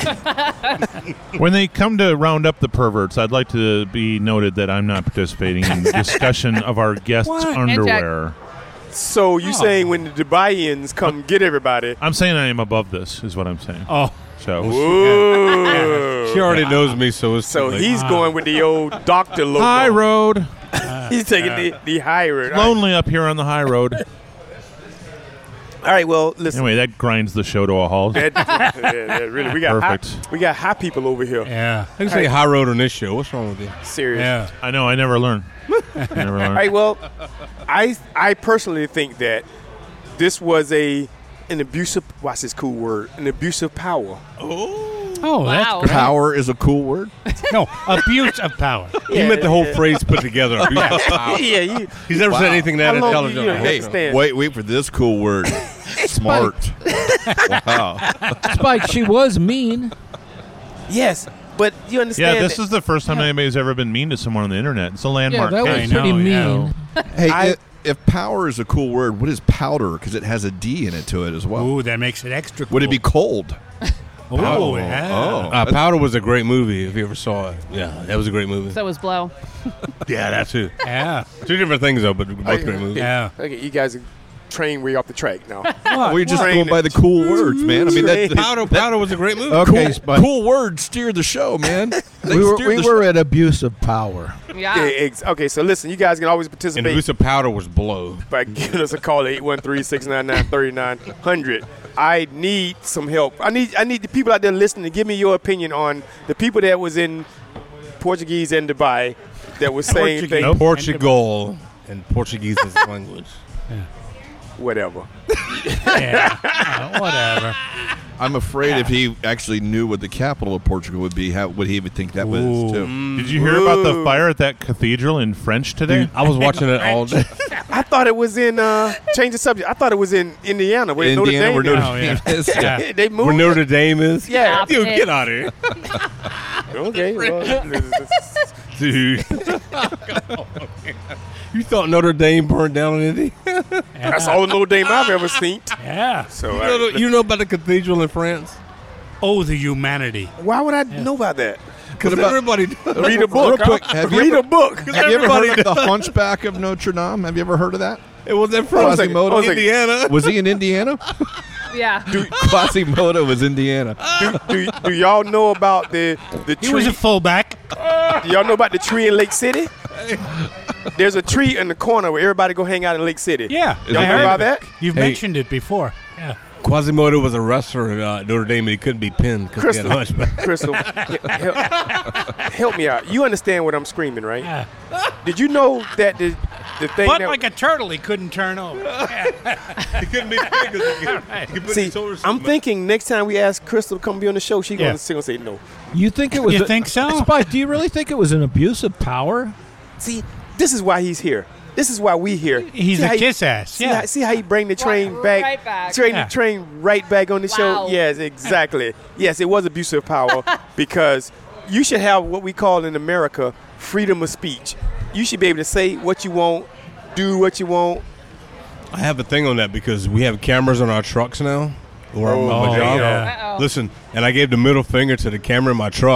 when they come to round up the perverts, I'd like to be noted that I'm not participating in the discussion of our guests' What? underwear. So you Oh. saying when the Dubaians come get everybody? I'm saying I am above this, is what I'm saying. Oh. So, Ooh. She already knows me, so it's So like, he's going with the old doctor logo. high road. He's taking the, the high road. All right. Lonely up here on the high road. All right, well, listen. Anyway, that grinds the show to a halt. That, yeah, yeah, really, we got high, Perfect. we got high people over here. Yeah. I can say high road on this show. What's wrong with you? Serious. Yeah. I know, I never learn. I never All learn. right, well, I I personally think that this was a an abusive. What's this cool word? An abusive power. Oh, Wow. that's great. Power is a cool word. No, abuse of power. He meant the whole phrase put together. yeah, you. He's never Wow. said anything that How long intelligent. do you Hey, understand? wait, wait for this cool word. Smart. Wow. Spike, she was mean. Yes, but you understand. Yeah, this that- is the first time anybody's ever been mean to someone on the internet. It's a Yeah, landmark that was case. know, pretty yeah. mean. Hey, I- i- if power is a cool word, what is powder? Because it has a D in it to it as well. Ooh, that makes it extra cool. Would it be cold? Oh, yeah. Oh. Uh, Powder was a great movie. If you ever saw it, yeah, that was a great movie. So was Blow. Yeah, that too. Yeah. Two different things though, but both great movies. Yeah. Okay, you guys are trained way off the track now. We're just Train going by the cool words, man. I mean, that, Powder, Powder was a great movie. Okay, cool, Spike. cool words steer the show, man. They We were, steer we the were show. at abuse of power. Yeah. Yeah, ex- okay, so listen, you guys can always And participate the use of Powder was Blow. by giving us a call at eight one three, six nine nine, three nine zero zero. I need some help. I need I need the people out there listening to give me your opinion on the people that was in Portuguese and Dubai that was saying Portuguese. things. Portugal and Portuguese is language. Whatever. Yeah. Uh, whatever. I'm afraid if he actually knew what the capital of Portugal would be, how would he even think that was too? Did you hear about the fire at that cathedral in French today? I was watching it all day. I thought it was in, uh, change the subject, I thought it was in Indiana. Where Indiana, where Notre Notre Dame Oh, yeah. Dame is. Yeah. they moved. Where Notre Dame is? Yeah. Stop Dude, it. get out of here. Okay, well, Dude. You thought Notre Dame burned down in Indy? that's all the Notre Dame I've ever seen. Yeah. So, You uh, know, you know about the cathedral in France? Oh, the humanity. why would I know about that? Because about- everybody Read a book. Real quick, huh? have you Read ever- a book. Have you ever heard of the Hunchback of Notre Dame? Have you ever heard of that? It was in Hold on a France. second, hold on a second. Indiana. Was he in Indiana? Yeah. Quasimodo was Indiana. do, do, do y'all know about the the He tree? was a fullback. do y'all know about the tree in Lake City? There's a tree in the corner where everybody go hang out in Lake City. Yeah. Y'all I know heard about of it. that? You've Hey. mentioned it before. Yeah. Quasimodo was a wrestler at uh, Notre Dame, and he couldn't be pinned because he had Crystal, a hunchback. Crystal, he- help, help me out. You understand what I'm screaming, right? Yeah. Did you know that the the thing But that like a turtle, he couldn't turn over. He couldn't be pinned because he could, he could put see? his shoulders I'm to him. thinking next time we ask Crystal to come be on the show, she Yeah. gonna, she gonna say no. You think it was? You a- think so? Spike, do you really think it was an abuse of power? See, this is why he's here. This is why we here. He's See a how he- kiss ass. See, Yeah. how, see how you bring the train Right- back, right back. train Yeah. the train right back on the show. Wow. Yes, exactly. Yes, it was abusive power because you should have what we call in America freedom of speech. You should be able to say what you want, do what you want. I have a thing on that because we have cameras on our trucks now. Where I'm Oh, on my job. yeah. Uh-oh. Listen, and I gave the middle finger to the camera in my truck,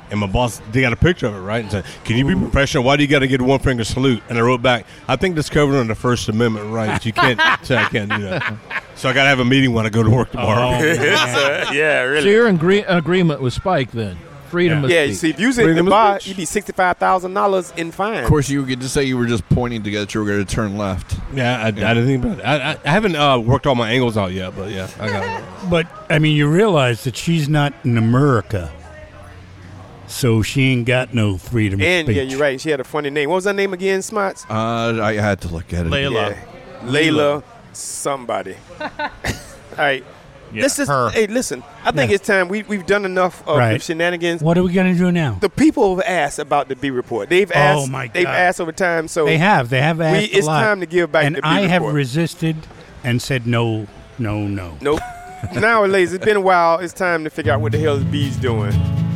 And my boss, they got a picture of it, right? And said, can you be professional? Why do you got to get a one finger salute? And I wrote back, I think that's covered under the First Amendment rights. You can't say I can't do that. So I got to have a meeting when I go to work tomorrow. Oh, yeah, really. So you're in agree- agreement with Spike then? Freedom yeah. of yeah, speech. you see, if you was in the bar, you'd be sixty-five thousand dollars in fine. Of course, you would get to say you were just pointing to get you were going to turn left. Yeah, I, yeah. I didn't think about it. I, I, I haven't uh, worked all my angles out yet, but yeah, I got it. But, I mean, you realize that she's not in America, so she ain't got no freedom And, of speech. yeah, you're right. She had a funny name. What was her name again, Smarts? Uh, I had to look at it. Layla. Yeah. Layla somebody. All right. Yeah, Let's just, her. hey, listen. I think Yeah. it's time. We, we've done enough of Right. the shenanigans. What are we going to do now? The people have asked about the B report. They've asked. Oh, my They've God. asked over time. So They have. They have asked we, it's a lot. time to give back and the B I have report. resisted and said no, no, no. Nope. Nowadays, it's been a while. It's time to figure out what the hell the B's doing.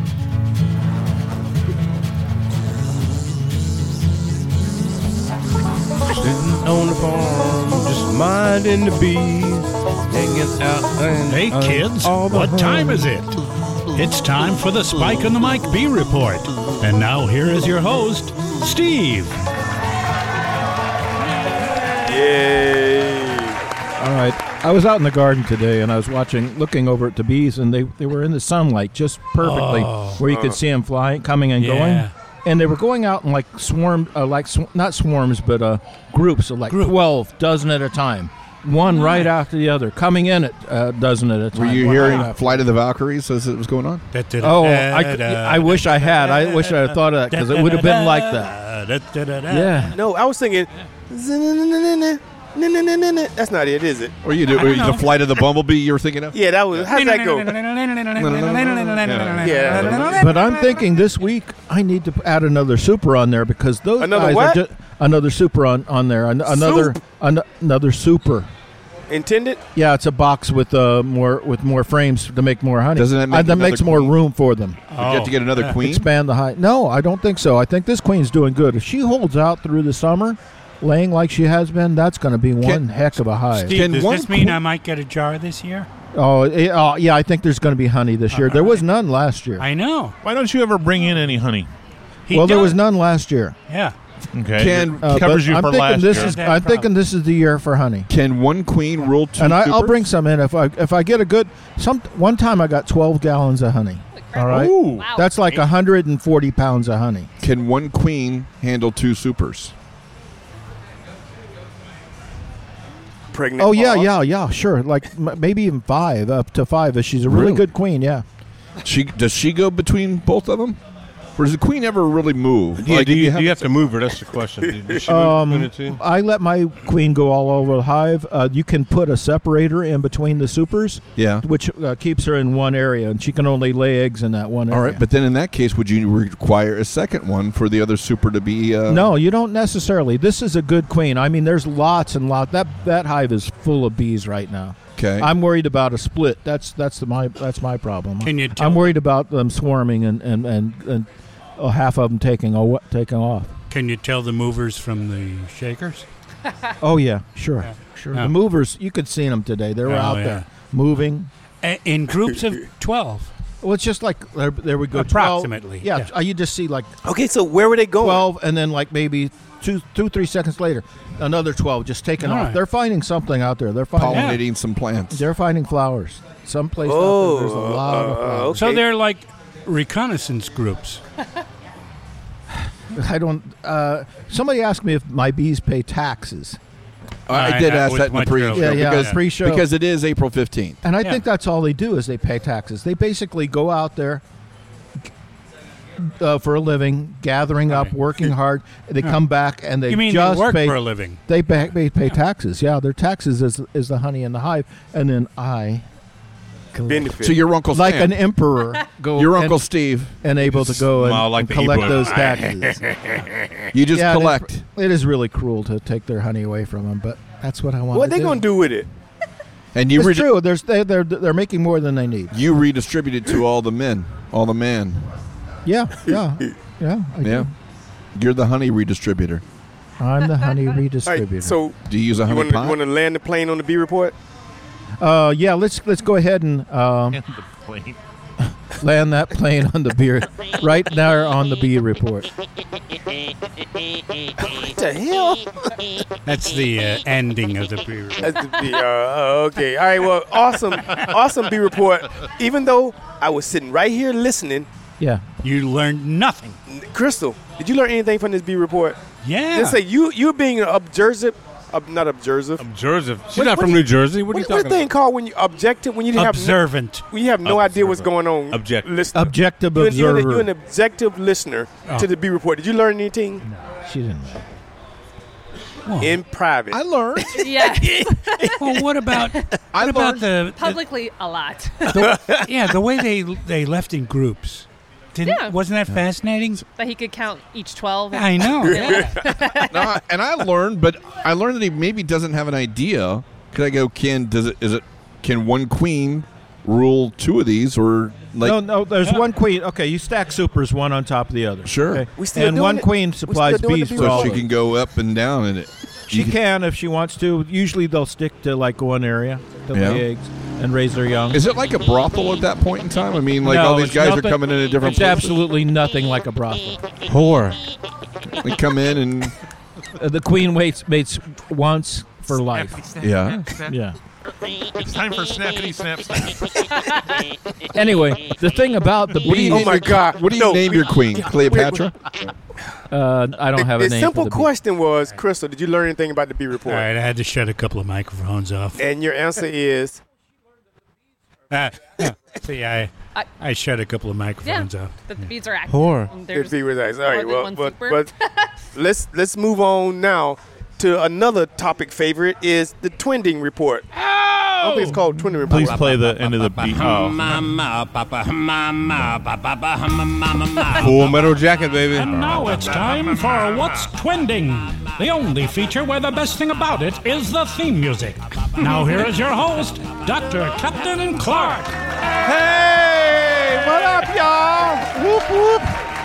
Sitting on the farm, just minding the bees, hanging out. And, Hey, uh, kids, all what behind. time is it? It's time for the Spike on the Mike B report. And now here is your host, Steve. Yay. All right. I was out in the garden today, and I was watching, looking over at the bees, and they, they were in the sunlight just perfectly, Oh. where you could see them flying, coming and Yeah. going. And they were going out in like swarm, uh, like sw- not swarms, but uh, groups of like Group. twelve, dozen at a time, one right after the other, coming in at a uh, dozen at a time. Were you one hearing right after- Flight of the Valkyries as it was going on? Oh, I, could- I wish I had. I wish I had thought of that because it would have been like that. Yeah. No, I was thinking. That's not it, is it? Or you do the Flight of the Bumblebee you were thinking of? Yeah, that was. How'd that go? Yeah. But I'm thinking this week I need to add another super on there because those Another guys what? are just another super on, on there. An- another Soup? an- another super. Intended? Yeah, it's a box with uh, more with more frames to make more honey. Doesn't that make Uh, that another makes more queen? room for them? Would you have to get another queen? Expand the height. No, I don't think so. I think this queen's doing good. If she holds out through the summer, laying like she has been, that's going to be one heck of a hive. Steve, Can does one this mean qu- I might get a jar this year? Oh, it, oh, yeah, I think there's going to be honey this year. There was none last year. I know. Why don't you ever bring in any honey? He well, there does. was none last year. Yeah. Okay. Can Uh, covers but you I'm for thinking last this year. is. That I'm problem. thinking this is the year for honey. can one queen rule two And I, I'll supers? bring some in if I if I get a good. Some one time I got twelve gallons of honey. All right, Ooh. Wow. that's like one hundred forty pounds of honey. Can one queen handle two supers? Pregnant. Oh yeah, pause. yeah, yeah, sure. Like m- maybe even five, up to five. If she's a really Really? good queen, yeah. She does she go between both of them, or does the queen ever really move? Yeah, Like, do, if you, have- do you have to move her? That's the question. Does she move Um, between the two? I let my queen go all over the hive. Uh, you can put a separator in between the supers, Yeah. which uh, keeps her in one area, and she can only lay eggs in that one area. All right, but then in that case, would you require a second one for the other super to be? Uh, No, you don't necessarily. This is a good queen. I mean, there's lots and lots. That that hive is full of bees right now. Okay. I'm worried about a split. That's that's the, my that's my problem. Can you tell- I'm worried about them swarming and and and, and oh, half of them taking aw- taking off. Can you tell the movers from the shakers? Oh yeah, sure, Yeah. sure. Yeah. The movers, you could see them today. They were Oh, out yeah. there moving. A- in groups of twelve. Well, it's just like there, there we go. Approximately, twelve. Yeah, yeah. uh, you just see like Okay, so where were they going? twelve, and then like maybe two, two, three seconds later, another twelve just taking All off. right. They're finding something out there. They're finding. pollinating some plants. They're finding flowers. Someplace Oh, out there, there's a lot of uh, flowers. okay. So they're like reconnaissance groups. I don't. Uh, somebody asked me if my bees pay taxes, I, I I- did I ask was that in the much pre-show earlier. Yeah, yeah, because pre-show. because it is April fifteenth. and I Yeah. think that's all they do is they pay taxes. They basically go out there uh, for a living, gathering up, Right. working hard. They come back and they You mean just they work pay, for a living? They pay, they pay taxes. Yeah, their taxes is is the honey in the hive, and then I, Benefit. So your Uncle like Sam, an emperor, go your and, Uncle Steve, and able to go and, Smile like and the collect e-book. those taxes. you just Yeah, it is- collect. It is really cruel to take their honey away from them, but that's what I want. what to they do. gonna do with it? And you It's redi- true. There's they, they're they're making more than they need. you redistributed to all the men, all the men. Yeah, yeah, yeah. I Yeah, do. you're the honey redistributor. I'm the honey All redistributor. right, so Do you use a you honey want to pot? want to land the plane on the B report? uh, yeah, let's let's go ahead and um, And the plane. Land that plane on the beer, right there on the B report. What the hell? That's the uh, ending of the B report. That's the B. Uh, uh, okay. All right. Well, awesome, awesome B report. Even though I was sitting right here listening. Yeah. You learned nothing. Crystal, did you learn anything from this B report? Yeah. Just say you you being observant, uh, not observant. Observant. She's What- not what from do New you- Jersey. What, are you What, what talking thing about? called when you objective when you have no, Observant. when you have no idea what's going on? Objective. Listener. Objective You're, you're, an- observer. you're an objective listener Oh. to the B report. Did you learn anything She didn't. in private? I learned. Yes. Well, what about I what about learned. the, the Publicly, a lot. the yeah the way they they left in groups? Didn't, Yeah. Wasn't that fascinating? That he could count each twelve. I know. Yeah. No, I- and I learned, but I learned that he maybe doesn't have an idea. Could I go? Can does it? Is it? Can one queen rule two of these, or like? no, no. There's one queen. Okay, you stack supers one on top of the other. Sure. Okay? We still and doing one it? queen We supplies still doing bees the for B all. So she of them. can go up and down in it. She can if she wants to. Usually they'll stick to like one area, they'll Yeah. lay eggs and raise their young. Is it like a brothel at that point in time? I mean, like No, all these it's guys nothing- are coming in at different It's places. absolutely nothing like a brothel. Whore. They come in and Uh, the queen waits mates once for life. yeah. Yeah. It's time for snappity snap snap. Anyway, the thing about the What do you bees. name my your, God. What do you No, name we- your queen? Cleopatra? Uh, I don't have the a name. simple for the question was, Crystal, did you learn anything about the B report? All right, I had to shut a couple of microphones off. And your answer is Uh, yeah. See, I, I- I shut a couple of Yeah. microphones off. The bees are active. Whore. And the there's B was nice. All more right, than well, one but, super. but let's let's move on now to another topic favorite is the twinding report. I don't think it's called twinding report. Please play the end of the beat. Oh. Full Metal Jacket, baby. And now it's time for What's Twending, the only feature where the best thing about it is the theme music. Now here is your host, Doctor Captain Clark. Hey, what up, y'all? Whoop, whoop.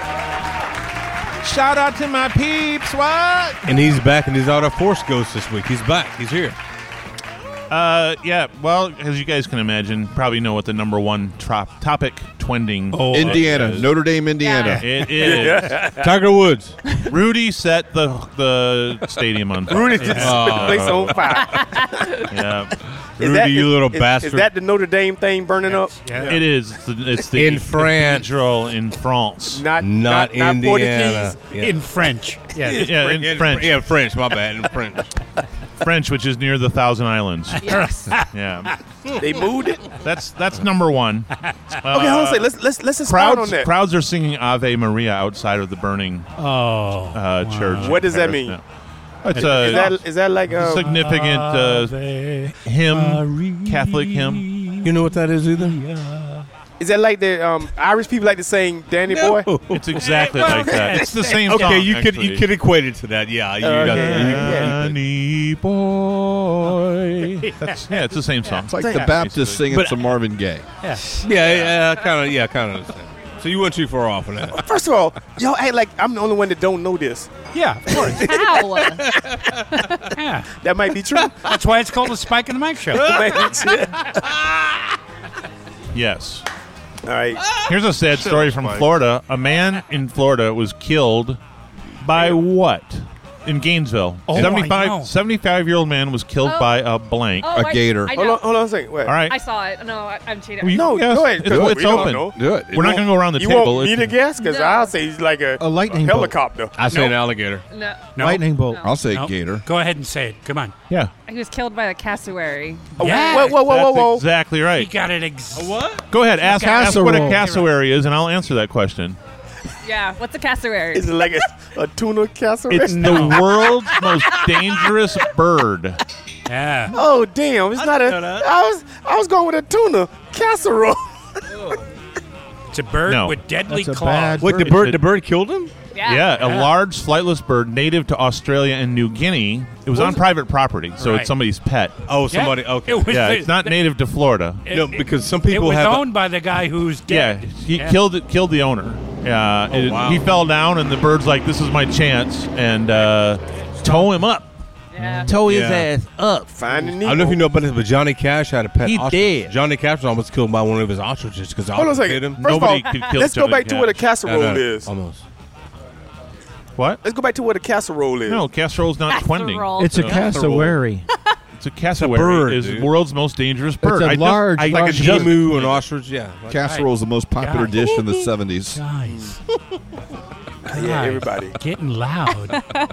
Shout out to my peeps, what? And he's back, and he's out of Force Ghost this week. He's back. He's here. Uh, yeah, well, as you guys can imagine, probably know what the number one trop- topic twending Oh, Indiana, is. Notre Dame, Indiana. It is. Tiger Woods. Rudy set the the stadium on fire. Rudy just set the place on fire. Yeah. Is Rudy, that- you is- little is- bastard. Is that the Notre Dame thing burning up? Yeah. It is. It's the, it's the In France. cathedral in France. Not Not, not, not Indiana. Portuguese. Yeah. In French. Yeah. Yeah, in In- French. Yeah, French. My bad. In French. French, which is near the Thousand Islands. Yes. Yeah. They moved it. That's that's number one. Uh, Okay, hold on a second. Let's let's let's expound on crowds, that. crowds are singing Ave Maria outside of the burning Oh. uh, church. What does that Paris. mean? Yeah. It's Is a that is that like a significant uh, Ave hymn, Maria. Catholic hymn. You know what that is either? is that like the um, Irish people like to sing Danny Boy? It's exactly like that. It's the same Okay, song, you could actually. you could equate it to that. Yeah. You Uh, got yeah. that. Danny boy. That's, yeah, it's the same song. It's like the Baptists singing But- some Marvin Gaye. Yeah. Yeah, yeah, kind of, yeah, kind of. So you went too far off on that. First of all, y'all act like I'm the only one that don't know this. Yeah, of course. How? Yeah. That might be true. That's why it's called a Spike in the Mic Show. That might be true. Yes. All right. Here's a sad story from Florida. A man in Florida was killed by what? In Gainesville. Oh, I seventy-five, know. seventy-five-year-old man was killed Oh. by a blank. Oh, A I- gator. I Hold know. on, hold on a second. Wait. All right. I saw it. No, I, I'm cheating. Well, you No, can guess. go ahead. It's, Do it. it's We don't open. know. Do it. We're not going to go around the You table. want me to It's- guess? Because No. I'll say he's like a, A lightning bolt. helicopter. I say Nope. an alligator. No. No. Lightning bolt. I'll say No. gator. Go ahead and say it. Come on. Yeah. He was killed by a cassowary. Oh, Yeah. Whoa, whoa, whoa, whoa, That's whoa. exactly He right. got it. Ex- what? Go ahead. Ask, ask what a Casserole. cassowary is, and I'll answer that question. Yeah. What's a cassowary? Is it like a, a tuna cassowary? It's the world's most dangerous bird. Yeah. Oh, damn. It's not a. I was, I was going with a tuna casserole. It's a bird No. with deadly That's a claws. bad Wait, the bird. bird, the bird killed him? Yeah. Yeah, a large flightless bird native to Australia and New Guinea. It was on private property, so Right. it's somebody's pet. Oh, somebody. Yeah. Okay. It was Yeah, the- it's not native to Florida. it- No, because some It people was have. a- owned by the guy who's Yeah, dead. he Yeah. killed it, killed the owner. Yeah, it- wow. he fell down, and the bird's like, "This is my chance," and uh, tow him up. Yeah. Tow his Yeah. ass up. Finding I Nemo. don't know if you know about this, but Johnny Cash had a pet He ostrich. dead. Johnny Cash was almost killed by one of his ostriches because Hold on a ostrich second. hit him. First Nobody of could all, kill let's go Johnny back to where the Cash. casserole No, no, is. Almost. What? Let's go back to where the casserole is. No, casserole's not twending. Casserole. It's a No. cassowary. It's a cassowary. bird, Is dude. the world's most dangerous bird. a I just- large, I, Like a Just- emu and ostrich, yeah. Casserole is the most popular Guys. dish in the seventies. Guys, Yeah, everybody. getting loud.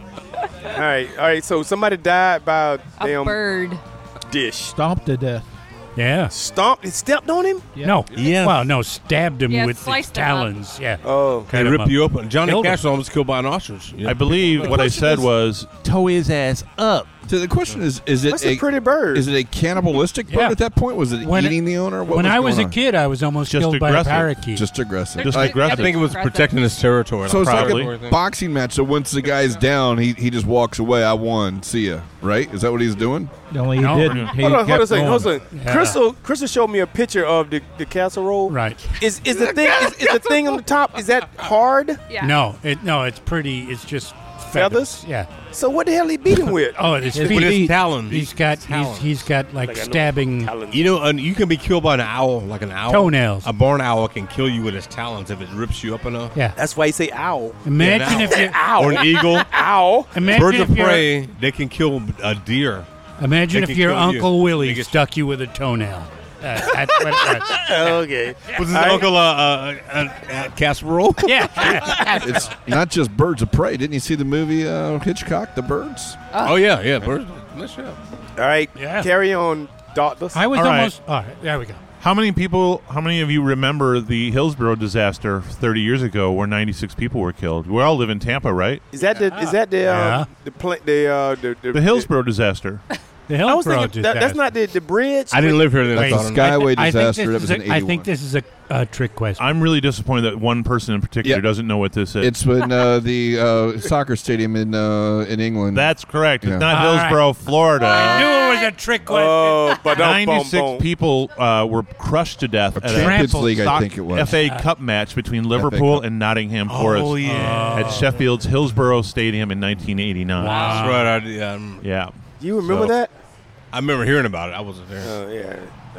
All right, all right. So somebody died by a A damn bird. dish. Stomped to death. Yeah. Stomped. It stepped on him. No. Yeah. Well, no, stabbed him Yeah, with his sliced him up. talons. Yeah. Oh, They Cut him rip up. you open. Johnny Killed Cash him. was almost killed by an ostrich. Yeah. I believe what I said was Tow his ass up. So the question is: Is it that's a, a pretty bird. is it a cannibalistic bird Yeah. at that point? Was it When- eating the owner? What when was I was going a on? kid, I was almost Just killed by a aggressive. parakeet. Just aggressive. Just Like- aggressive. I think it was Aggressive. protecting his territory. So like it's probably. like a boxing match. So once the guy's down, he, he just walks away. I won. See ya. Right? Is that what he's doing? Only he No. didn't. He hold on, hold on a kept second. Hold on a going. second. Yeah. Crystal, Crystal showed me a picture of the, the casserole. Right. Is is the thing is, is the thing on the top? Is that hard? Yeah. No, it no, it's pretty. It's just Feathers? Yeah. So what the hell he beat him with? Oh, it's With feet. his talons. He's got he's, talons. he's got like, Like I know stabbing. talons. You know, and you can be killed by an owl, like an owl. Toenails. A barn owl can kill you with its talons if it rips you up enough. Yeah. That's why you say owl. Imagine Yeah, if you Owl. Or an eagle. Owl. imagine Birds if of your- prey, they can kill a deer. Imagine They if can your kill you. Uncle Willie They get- stuck you with a toenail. Uh, that's what it was. Okay. Was his All right. uncle uh, uh, uh, uh, casserole? Yeah. It's not just birds of prey. Didn't you see the movie uh, Hitchcock, The Birds? Oh, yeah, yeah. Birds. Let's show. All right. Yeah. Carry on, doctors. I was All right. almost. All right, there we go. How many people? How many of you remember the Hillsborough disaster thirty years ago, where ninety-six people were killed? We all live in Tampa, right? Is that the is that the Yeah. um, the pla- the uh the, the, The Hillsborough disaster. The I was Hillsborough thinking that, that's not the the bridge. I didn't live here then. Wait, I thought Skyway I, I think disaster, this that is was a- in I eighty-one. think this is a uh, trick question. I'm really disappointed that one person in particular Yeah. doesn't know what this is. It's in uh, the uh, soccer stadium in uh, in England. That's correct. Yeah. It's not All Hillsborough, right. Florida. I knew it was a trick question. Oh, but ninety-six people uh, were crushed to death at a Champions League, I soc- think it was. F A Cup match between Liverpool Cup. and Nottingham Forest Oh, yeah. at Sheffield's Hillsborough Stadium in nineteen eighty-nine. That's right. I, yeah, I'm- Yeah. You remember So- that? I remember hearing about it. I wasn't there. Oh yeah.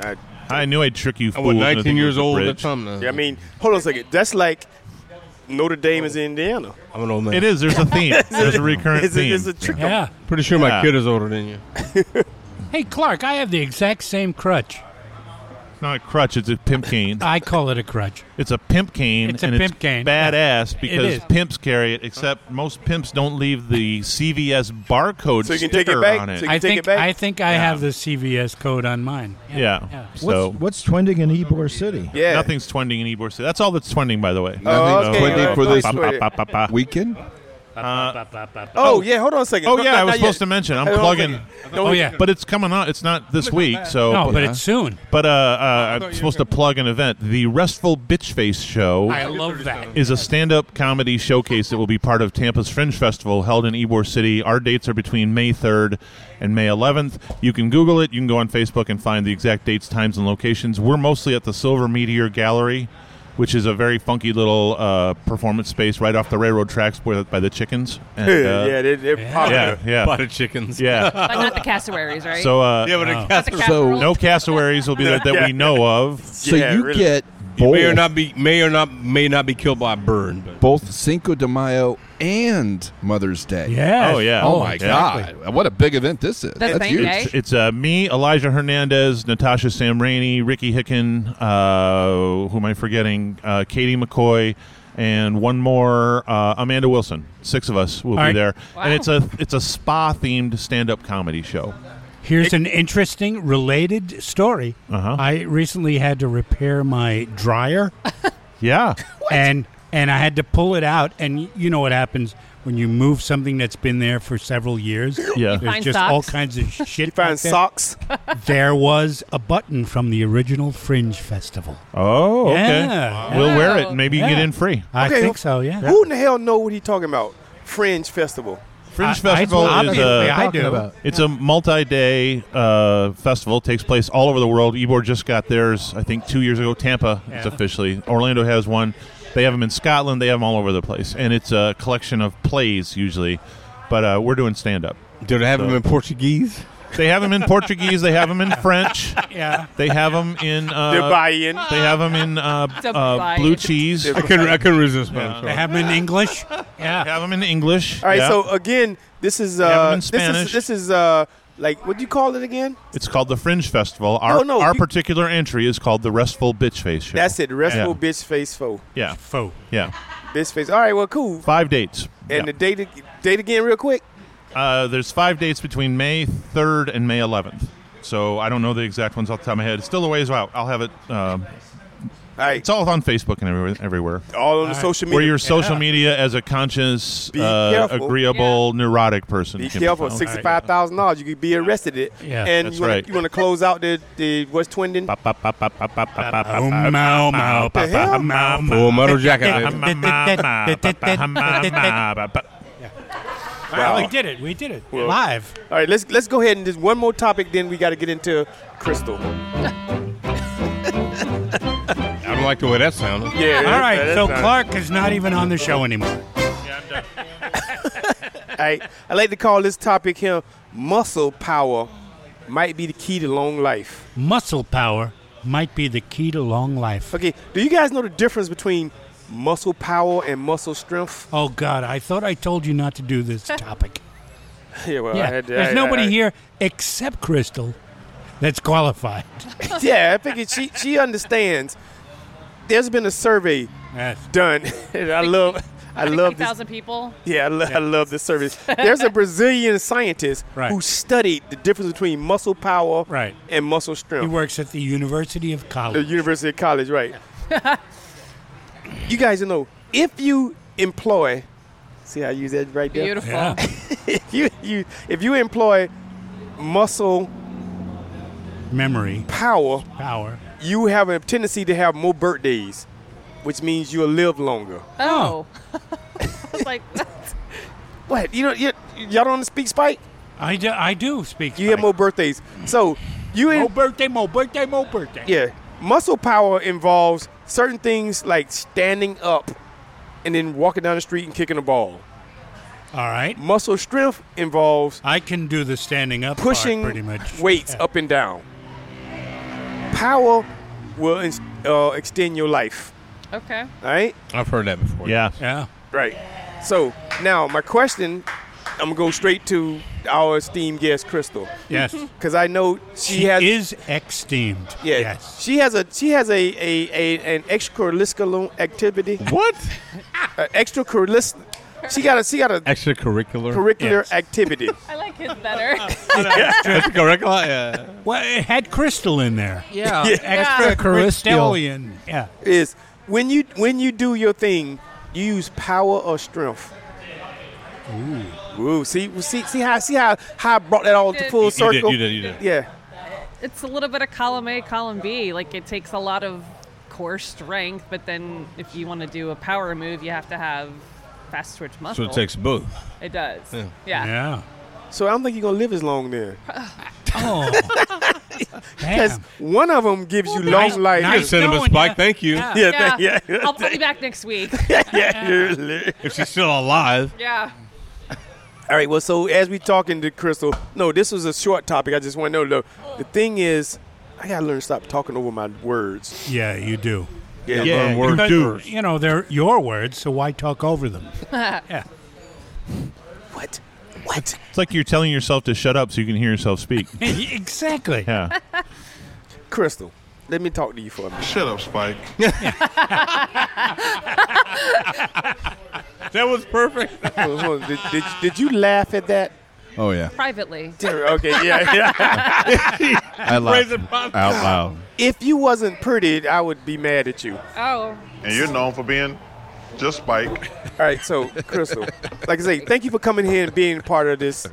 I, I knew I'd trick you I fools. was into nineteen thinking it years was a old at the bridge. time. Now. yeah, I mean, hold on a second. That's like Notre Dame is in Indiana. I'm an old man. It is. There's a theme. There's a recurrent It's a, theme. it's a trick. Yeah. Pretty sure my Yeah. kid is older than you. Hey, Clark, I have the exact same crutch. It's not a crutch. It's a pimp cane. I call it a crutch. It's a pimp cane. It's a and pimp it's cane. badass It because is. pimps carry it. Except most pimps don't leave the C V S barcode So you can sticker take it back? on it. So you I can take think it back? I think I have the C V S code on mine. yeah. Yeah. So What's, what's twending in Ybor City? Yeah. nothing's twending in Ybor City. That's all that's twending, by the way. Oh, Nothing's okay. twending for Uh, this ba- ba- ba- ba- ba- ba. weekend. Uh, Oh, yeah. Hold on a second. oh No, yeah, not- I was not supposed yet. to mention. I'm Hold on a plugging. second. Don't- Oh, yeah. But it's coming on. It's not this week, so. No, but it's soon. But uh, uh, I'm supposed to plug an event. The Restful Bitch Face Show I love that. is a stand-up comedy showcase that will be part of Tampa's Fringe Festival held in Ybor City. Our dates are between May third and May eleventh. You can Google it. You can go on Facebook and find the exact dates, times, and locations. We're mostly at the Silver Meteor Gallery, which is a very funky little uh, performance space right off the railroad tracks by, by the chickens. And, uh, yeah, they're, they're Yeah. popular. yeah, yeah, Potted chickens. yeah. But not the cassowaries, right? So, uh, Yeah, but Oh. a Not the casserole. casserole. no cassowaries will be there that we know of. So Yeah, you really. get You both, may or not be may or not may not be killed by a bird. But both Cinco de Mayo and Mother's Day. Yes. Oh, yeah. Oh, Oh, my exactly. God! What a big event this is. The That's same huge. day? It's, it's uh, me, Elijah Hernandez, Natasha Samrani, Ricky Hicken, uh, who am I forgetting? Uh, Katie McCoy, and one more, uh, Amanda Wilson. Six of us will All be right. there, Wow. and it's a it's a spa themed stand up comedy show. Here's an interesting related story. Uh-huh. I recently had to repair my dryer, Yeah, and and I had to pull it out. And y- you know what happens when you move something that's been there for several years? yeah. There's Find just socks? all kinds of shit. You find back there. socks. There was a button from the original Fringe Festival. Oh, okay. Yeah. We'll wear it, Wow. and maybe you can Yeah. get in free. I Okay, think so. Yeah. Who in the hell know what he's talking about? Fringe Festival. Fringe I- Festival I- is obviously a I Talking do. about. it's a multi-day uh, festival. It takes place all over the world. Ybor just got theirs, I think, two years ago. Tampa is Yeah. officially. Orlando has one. They have them in Scotland. They have them all over the place, and it's a collection of plays usually. But uh, we're doing stand-up. Do they have So- them in Portuguese? They have them in Portuguese. They have them in French. Yeah. They have them in. Uh, Dubai-in. They have them in uh, uh, Dubai-in. blue cheese. I couldn't. I couldn't resist. Yeah. They have them in English. Yeah. They have them in English. All right, yeah. so again, this is have 'em uh, in this is Spanish. this is uh, like what do you call it again? It's called the Fringe Festival. Our No, no, our you- particular entry is called the Restful Bitch Face Show. That's it, restful Yeah. bitch face foe, Yeah. Faux. Yeah. bitch face. All right, well, cool. Five dates. And Yeah. the date date again, real quick. Uh, there's five dates between May third and May eleventh. So I don't know the exact ones off the top of my head. It's still a ways out. I'll have it. Um, All right, it's all on Facebook and everywhere. everywhere. all on the social media. Where your social media as a conscious, Be uh, careful. agreeable, neurotic person. Be can careful. found. Sixty-five thousand dollars, you could be arrested. It. Yeah. and That's you wanna, right. You want to close out the the what's twinding? Ba, ba, ba, ba, ba, ba, ba, ba, Oh, ba, mow, mow, The ba, hell? ba, mow, mow. Full metal jacket. ba, baby. ma, ma, ma, ba, ba, ma, ma, ba, ba. Wow. We did it. We did it. Live. All right, let's let's go ahead and just one more topic. Then we got to get into Crystal. I don't like the way that sounded. Yeah. All right. that- So that's Clark is not even on the show anymore. All right, I like to call this topic here muscle power might be the key to long life. Muscle power might be the key to long life. Okay, do you guys know the difference between muscle power and muscle strength? Oh, God. I thought I told you not to do this topic. Yeah, well, Yeah. I had to, There's I- nobody I- here except Crystal that's qualified. Yeah, I figured she she understands. There's been a survey Yes. done. And I love I love this. thousand people. Yeah, I, lo- I love this survey. There's a Brazilian scientist Right. who studied the difference between muscle power Right. and muscle He strength. works at the University of The College. University of College, right? You guys know if you employ. See how I use that right there. Beautiful. Yeah. if you, you if you employ muscle Memory, power, power. you have a tendency to have more birthdays, which means you'll live longer. Oh. It's like What? You know, you, y'all don't speak Spike? I do, I do speak. You have more birthdays. So you in, More birthday, more birthday, more birthday. yeah, muscle power involves certain things like standing up and then walking down the street and kicking a ball. All right. Muscle strength involves I can do the standing up part pushing pretty much. weights Yeah. up and down. Power will ins- uh, extend your life. okay. All right? I've heard that before. Yeah. Yeah. Right. So now my question, I'm gonna go straight to our esteemed guest, Crystal, Yes. because I know she, She has. is esteemed. yeah, Yes. she has a she has a, a, a an extracurricular activity. What? uh, extracurricular. She got a she got a Extracurricular. curricular Yes. activity. I like his better. Extracurricular. Yeah. Well, it had Crystal in there. Yeah. Extra Crystallian. Yeah. Is when you when you do your thing, you use power or strength. Ooh. Ooh. See see see how see how, how I brought that all to full You did, circle. you did, you did. Yeah. It's a little bit of column A, column B. Like it takes a lot of core strength, but then if you want to do a power move, you have to have fast twitch So muscle. it takes both. It does. Yeah. Yeah. Yeah. So I don't think you're gonna live as long then. Oh. Because Damn. one of them gives you Nice- long life. nice Send him a knowing spike. ya. Thank you. Yeah. Yeah, Yeah. th- yeah. I'll, I'll be back next week. yeah, you're- If she's still alive. Yeah. All right. Well, so as we talking to Crystal, no, this was a short topic. I just want to know though. The thing is, I gotta learn to stop talking over my words. Yeah, you do. Yeah. Yeah, Learn you words do. first. You know, they're your words, so why talk over them? Yeah. What? What? It's like you're telling yourself to shut up so you can hear yourself speak. Exactly. Yeah. Crystal, let me talk to you for a minute. Shut up, Spike. That was perfect. Hold on, hold on. Did, did, did you laugh at that? Oh yeah. Privately. Okay, yeah, yeah. I laughed out loud. If you wasn't pretty, I would be mad at you. Oh. And you're known for being just Spike. All right, so Crystal, like I say, thank you for coming here and being part of this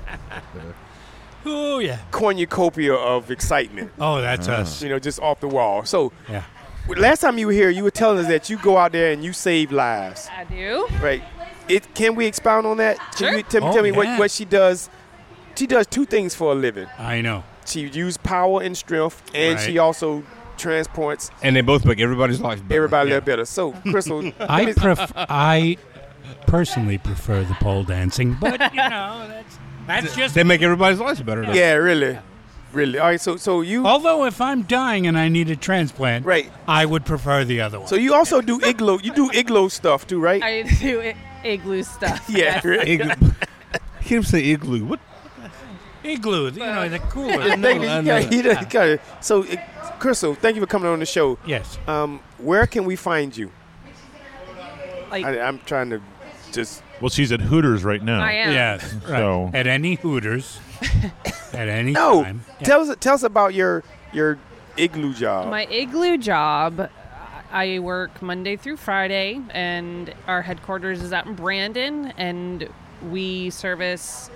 Oh, yeah. cornucopia of excitement. Oh, that's us. You know, just off the wall. So, Yeah. last time you were here, you were telling us that you go out there and you save lives, I do. right? It can we expound on that? Can Sure. you tell, me- Oh, tell me what, yeah. what she does? She does two things for a living. I know. She uses power and strength, and she Right. also transports And they both make everybody's life better. everybody a Yeah. little better. So, Crystal, let I me- pref- I personally prefer the pole dancing, but you know that's That's just. They make everybody's lives better. Though. Yeah, really, really. All right, so so you. Although if I'm dying and I need a transplant, right, I would prefer the other one. So you also do igloo. You do igloo stuff too, right? I do I- igloo stuff. Yeah, really. Igloo. He didn't say igloo. What? Igloo, you know, the cooler. The thing is, you gotta- you gotta- you gotta- so, uh, Crystal, thank you for coming on the show. Yes. Um, where can we find you? Like, I, I'm trying to just. Well, she's at Hooters right now. I am. Yes. Right. So At any Hooters, at any No, time. tell us tell us about your your igloo job. My igloo job, I work Monday through Friday, and our headquarters is out in Brandon, and we service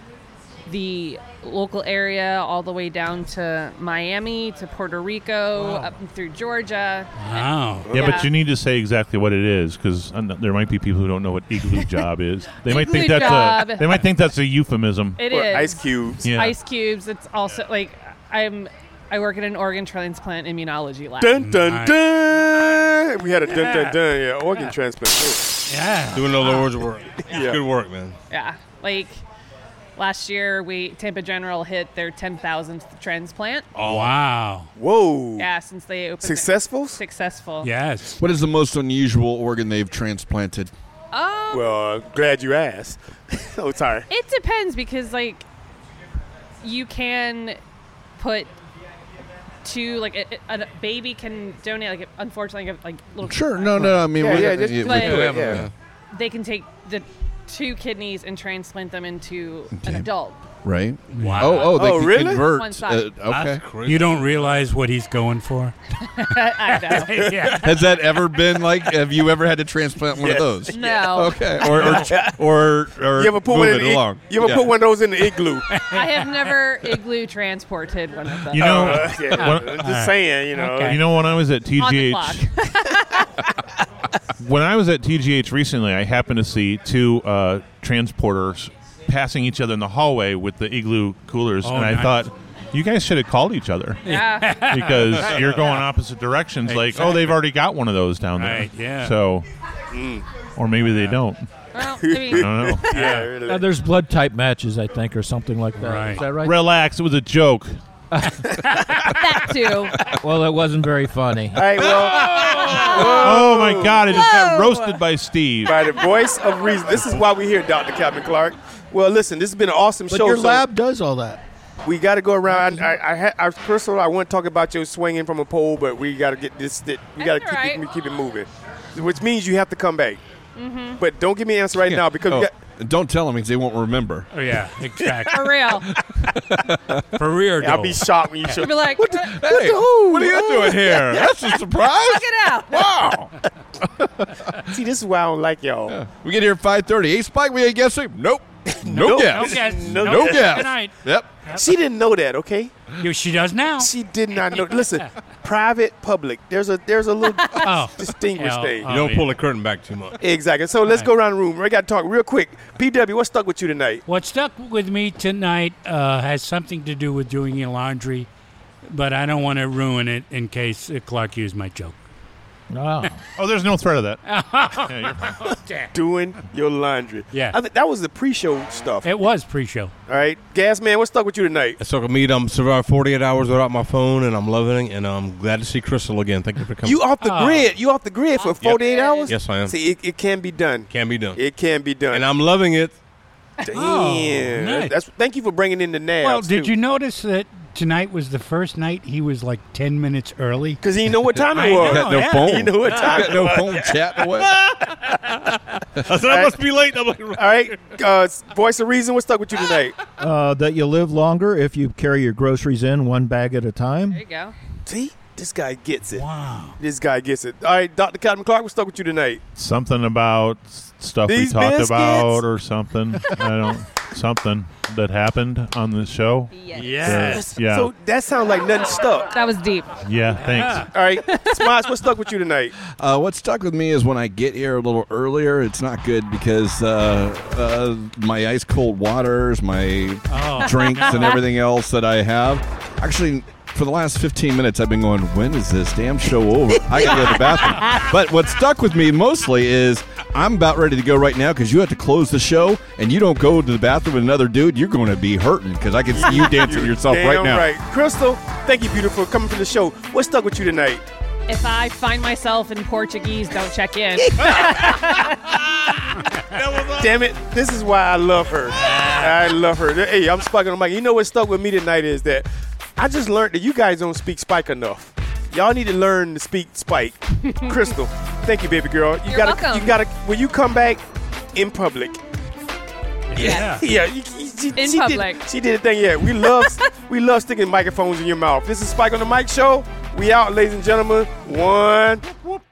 the local area all the way down to Miami, to Puerto Rico, Wow. up through Georgia. Wow. Yeah, but you need to say exactly what it is, because there might be people who don't know what igloo job is. They might think Igloo that's job. a. They might think that's a euphemism. It Or is ice cubes. Yeah. Ice cubes. It's also like I'm. I work in an organ transplant immunology lab. Dun dun Nice. dun. We had a dun dun dun. Yeah, organ transplant. Yeah. Doing all the Lord's work. Yeah. Good work, man. Yeah, like last year, we Tampa General hit their ten thousandth transplant. Oh. Wow. Whoa. Yeah, since they opened. Successful? Successful. Yes. What is the most unusual organ they've transplanted? Um, Well, uh, glad you asked. Oh, sorry. it depends because like you can put two like a, a baby can donate like unfortunately like, like little Sure. No, no. I mean, Yeah, we, yeah, just- we Like- do have- Yeah. yeah. they can take the two kidneys and transplant them into an adult. Right. Wow. Oh, oh, they Oh, can really? convert. One side. Uh, okay. You don't realize what he's going for. I know. Yeah. Has that ever been like? Have you ever had to transplant one Yes. of those? No. Okay. Or or or, or You ever put move one in it the, along? You ever Yeah. put one of those in the igloo? I have never igloo transported one of them. You know, Uh, yeah, What- I'm just saying, you know. Okay. you know when I was at On the T G H. clock. When I was at T G H recently, I happened to see two uh, transporters passing each other in the hallway with the igloo coolers, Oh, and I nice. thought, you guys should have called each other Yeah. because you're going opposite directions. Like, oh, they've already got one of those down Right, there. yeah. So, or maybe they don't. Well, I I mean, don't know. Yeah, really. Uh, there's blood type matches, I think, or something like that. Right. Is that right? Relax. It was a joke. that too. Well, it wasn't very funny. All right, well, Oh my God! I just got Whoa. roasted by Steve. by the voice of reason. This is why we're here, Doctor Captain Clark. Well, listen, this has been an awesome But show. your so lab does all that. we got to go around. I, I, I, had, I, Crystal, I want to talk about your swinging from a pole, but we got to get this. We got to That's keep all it, keep it moving, which means you have to come back. Mm-hmm. But don't give me an answer right now because Oh, we got, don't tell them because they won't remember. Oh, yeah, exactly. For real. For real, I'll be shocked when you show. You'll be like, What the, check Hey, what are you doing here? That's a surprise. it out. Wow. See, this is why I don't like y'all. We get here at five thirty. Hey, Spike, we ain't guessing? Nope. No Nope. guess. No guess. No No guess. guess. Good night. Yep. She didn't know that, okay? You- She does now. She did not know. Listen, private, public. There's a there's a little Oh. distinguished Hell, thing. oh. You don't yeah. pull the curtain back too much. Exactly. So let's go around the room. I got to talk real quick. P W, what stuck with you tonight? What stuck with me tonight uh, has something to do with doing your laundry, but I don't want to ruin it in case uh, Clark used my joke. Oh. Oh, there's no threat of that. Yeah, you're fine. Doing your laundry. Yeah. I think that was the pre-show stuff. It was pre-show. All right, Gas Man, what stuck with you tonight? It's took me. I'm survived forty-eight hours without my phone, and I'm loving it. And I'm glad to see Crystal again. Thank you for coming. You off the Oh. grid? You off the grid for forty-eight hours? Yes, I am. See, it, it can be done. Can be done. It can be done. And I'm loving it. Damn. Oh, nice. That's thank you for bringing in the nabs. Well, did you notice that tonight was the first night he was like ten minutes early? Because he know what time I it was. know, Got no yeah. phone. You know what time Got it no was. phone chatting away. I said I must be late. I'm like, All right, uh, voice of reason, what stuck with you tonight? Uh, that you live longer if you carry your groceries in one bag at a time. There you go. See, this guy gets it. Wow. This guy gets it. All right, Doctor Captain Clark, what stuck with you tonight? Something about s- stuff These we talked biscuits? about, or something. I don't. Something that happened on the show. Yes. Yes. Yeah. So that sounds like nothing stuck. That was deep. Yeah. Thanks. All right, Smosh, what stuck with you tonight? Uh, what stuck with me is when I get here a little earlier, it's not good because uh, uh, my ice cold waters, my Oh. drinks, and everything else that I have. Actually, for the last fifteen minutes, I've been going, when is this damn show over? I got to go to the bathroom. But what stuck with me mostly is I'm about ready to go right now because you have to close the show and you don't go to the bathroom with another dude. You're going to be hurting because I can see you dancing yourself Damn right now. right. Crystal, thank you, beautiful, for coming to the show. What stuck with you tonight? If I find myself in Portuguese, don't check in. Damn it. This is why I love her. I love her. Hey, I'm Spike on the mic. You know what stuck with me tonight is that I just learned that you guys don't speak Spike enough. Y'all need to learn to speak Spike. Crystal, thank you, baby girl. You You're gotta, welcome. You gotta, when you come back in public. Yeah. Yeah. You, you, she, In she public. Did, she did a thing. Yeah. We love, we love sticking microphones in your mouth. This is Spike on the Mic Show. We out, ladies and gentlemen. One.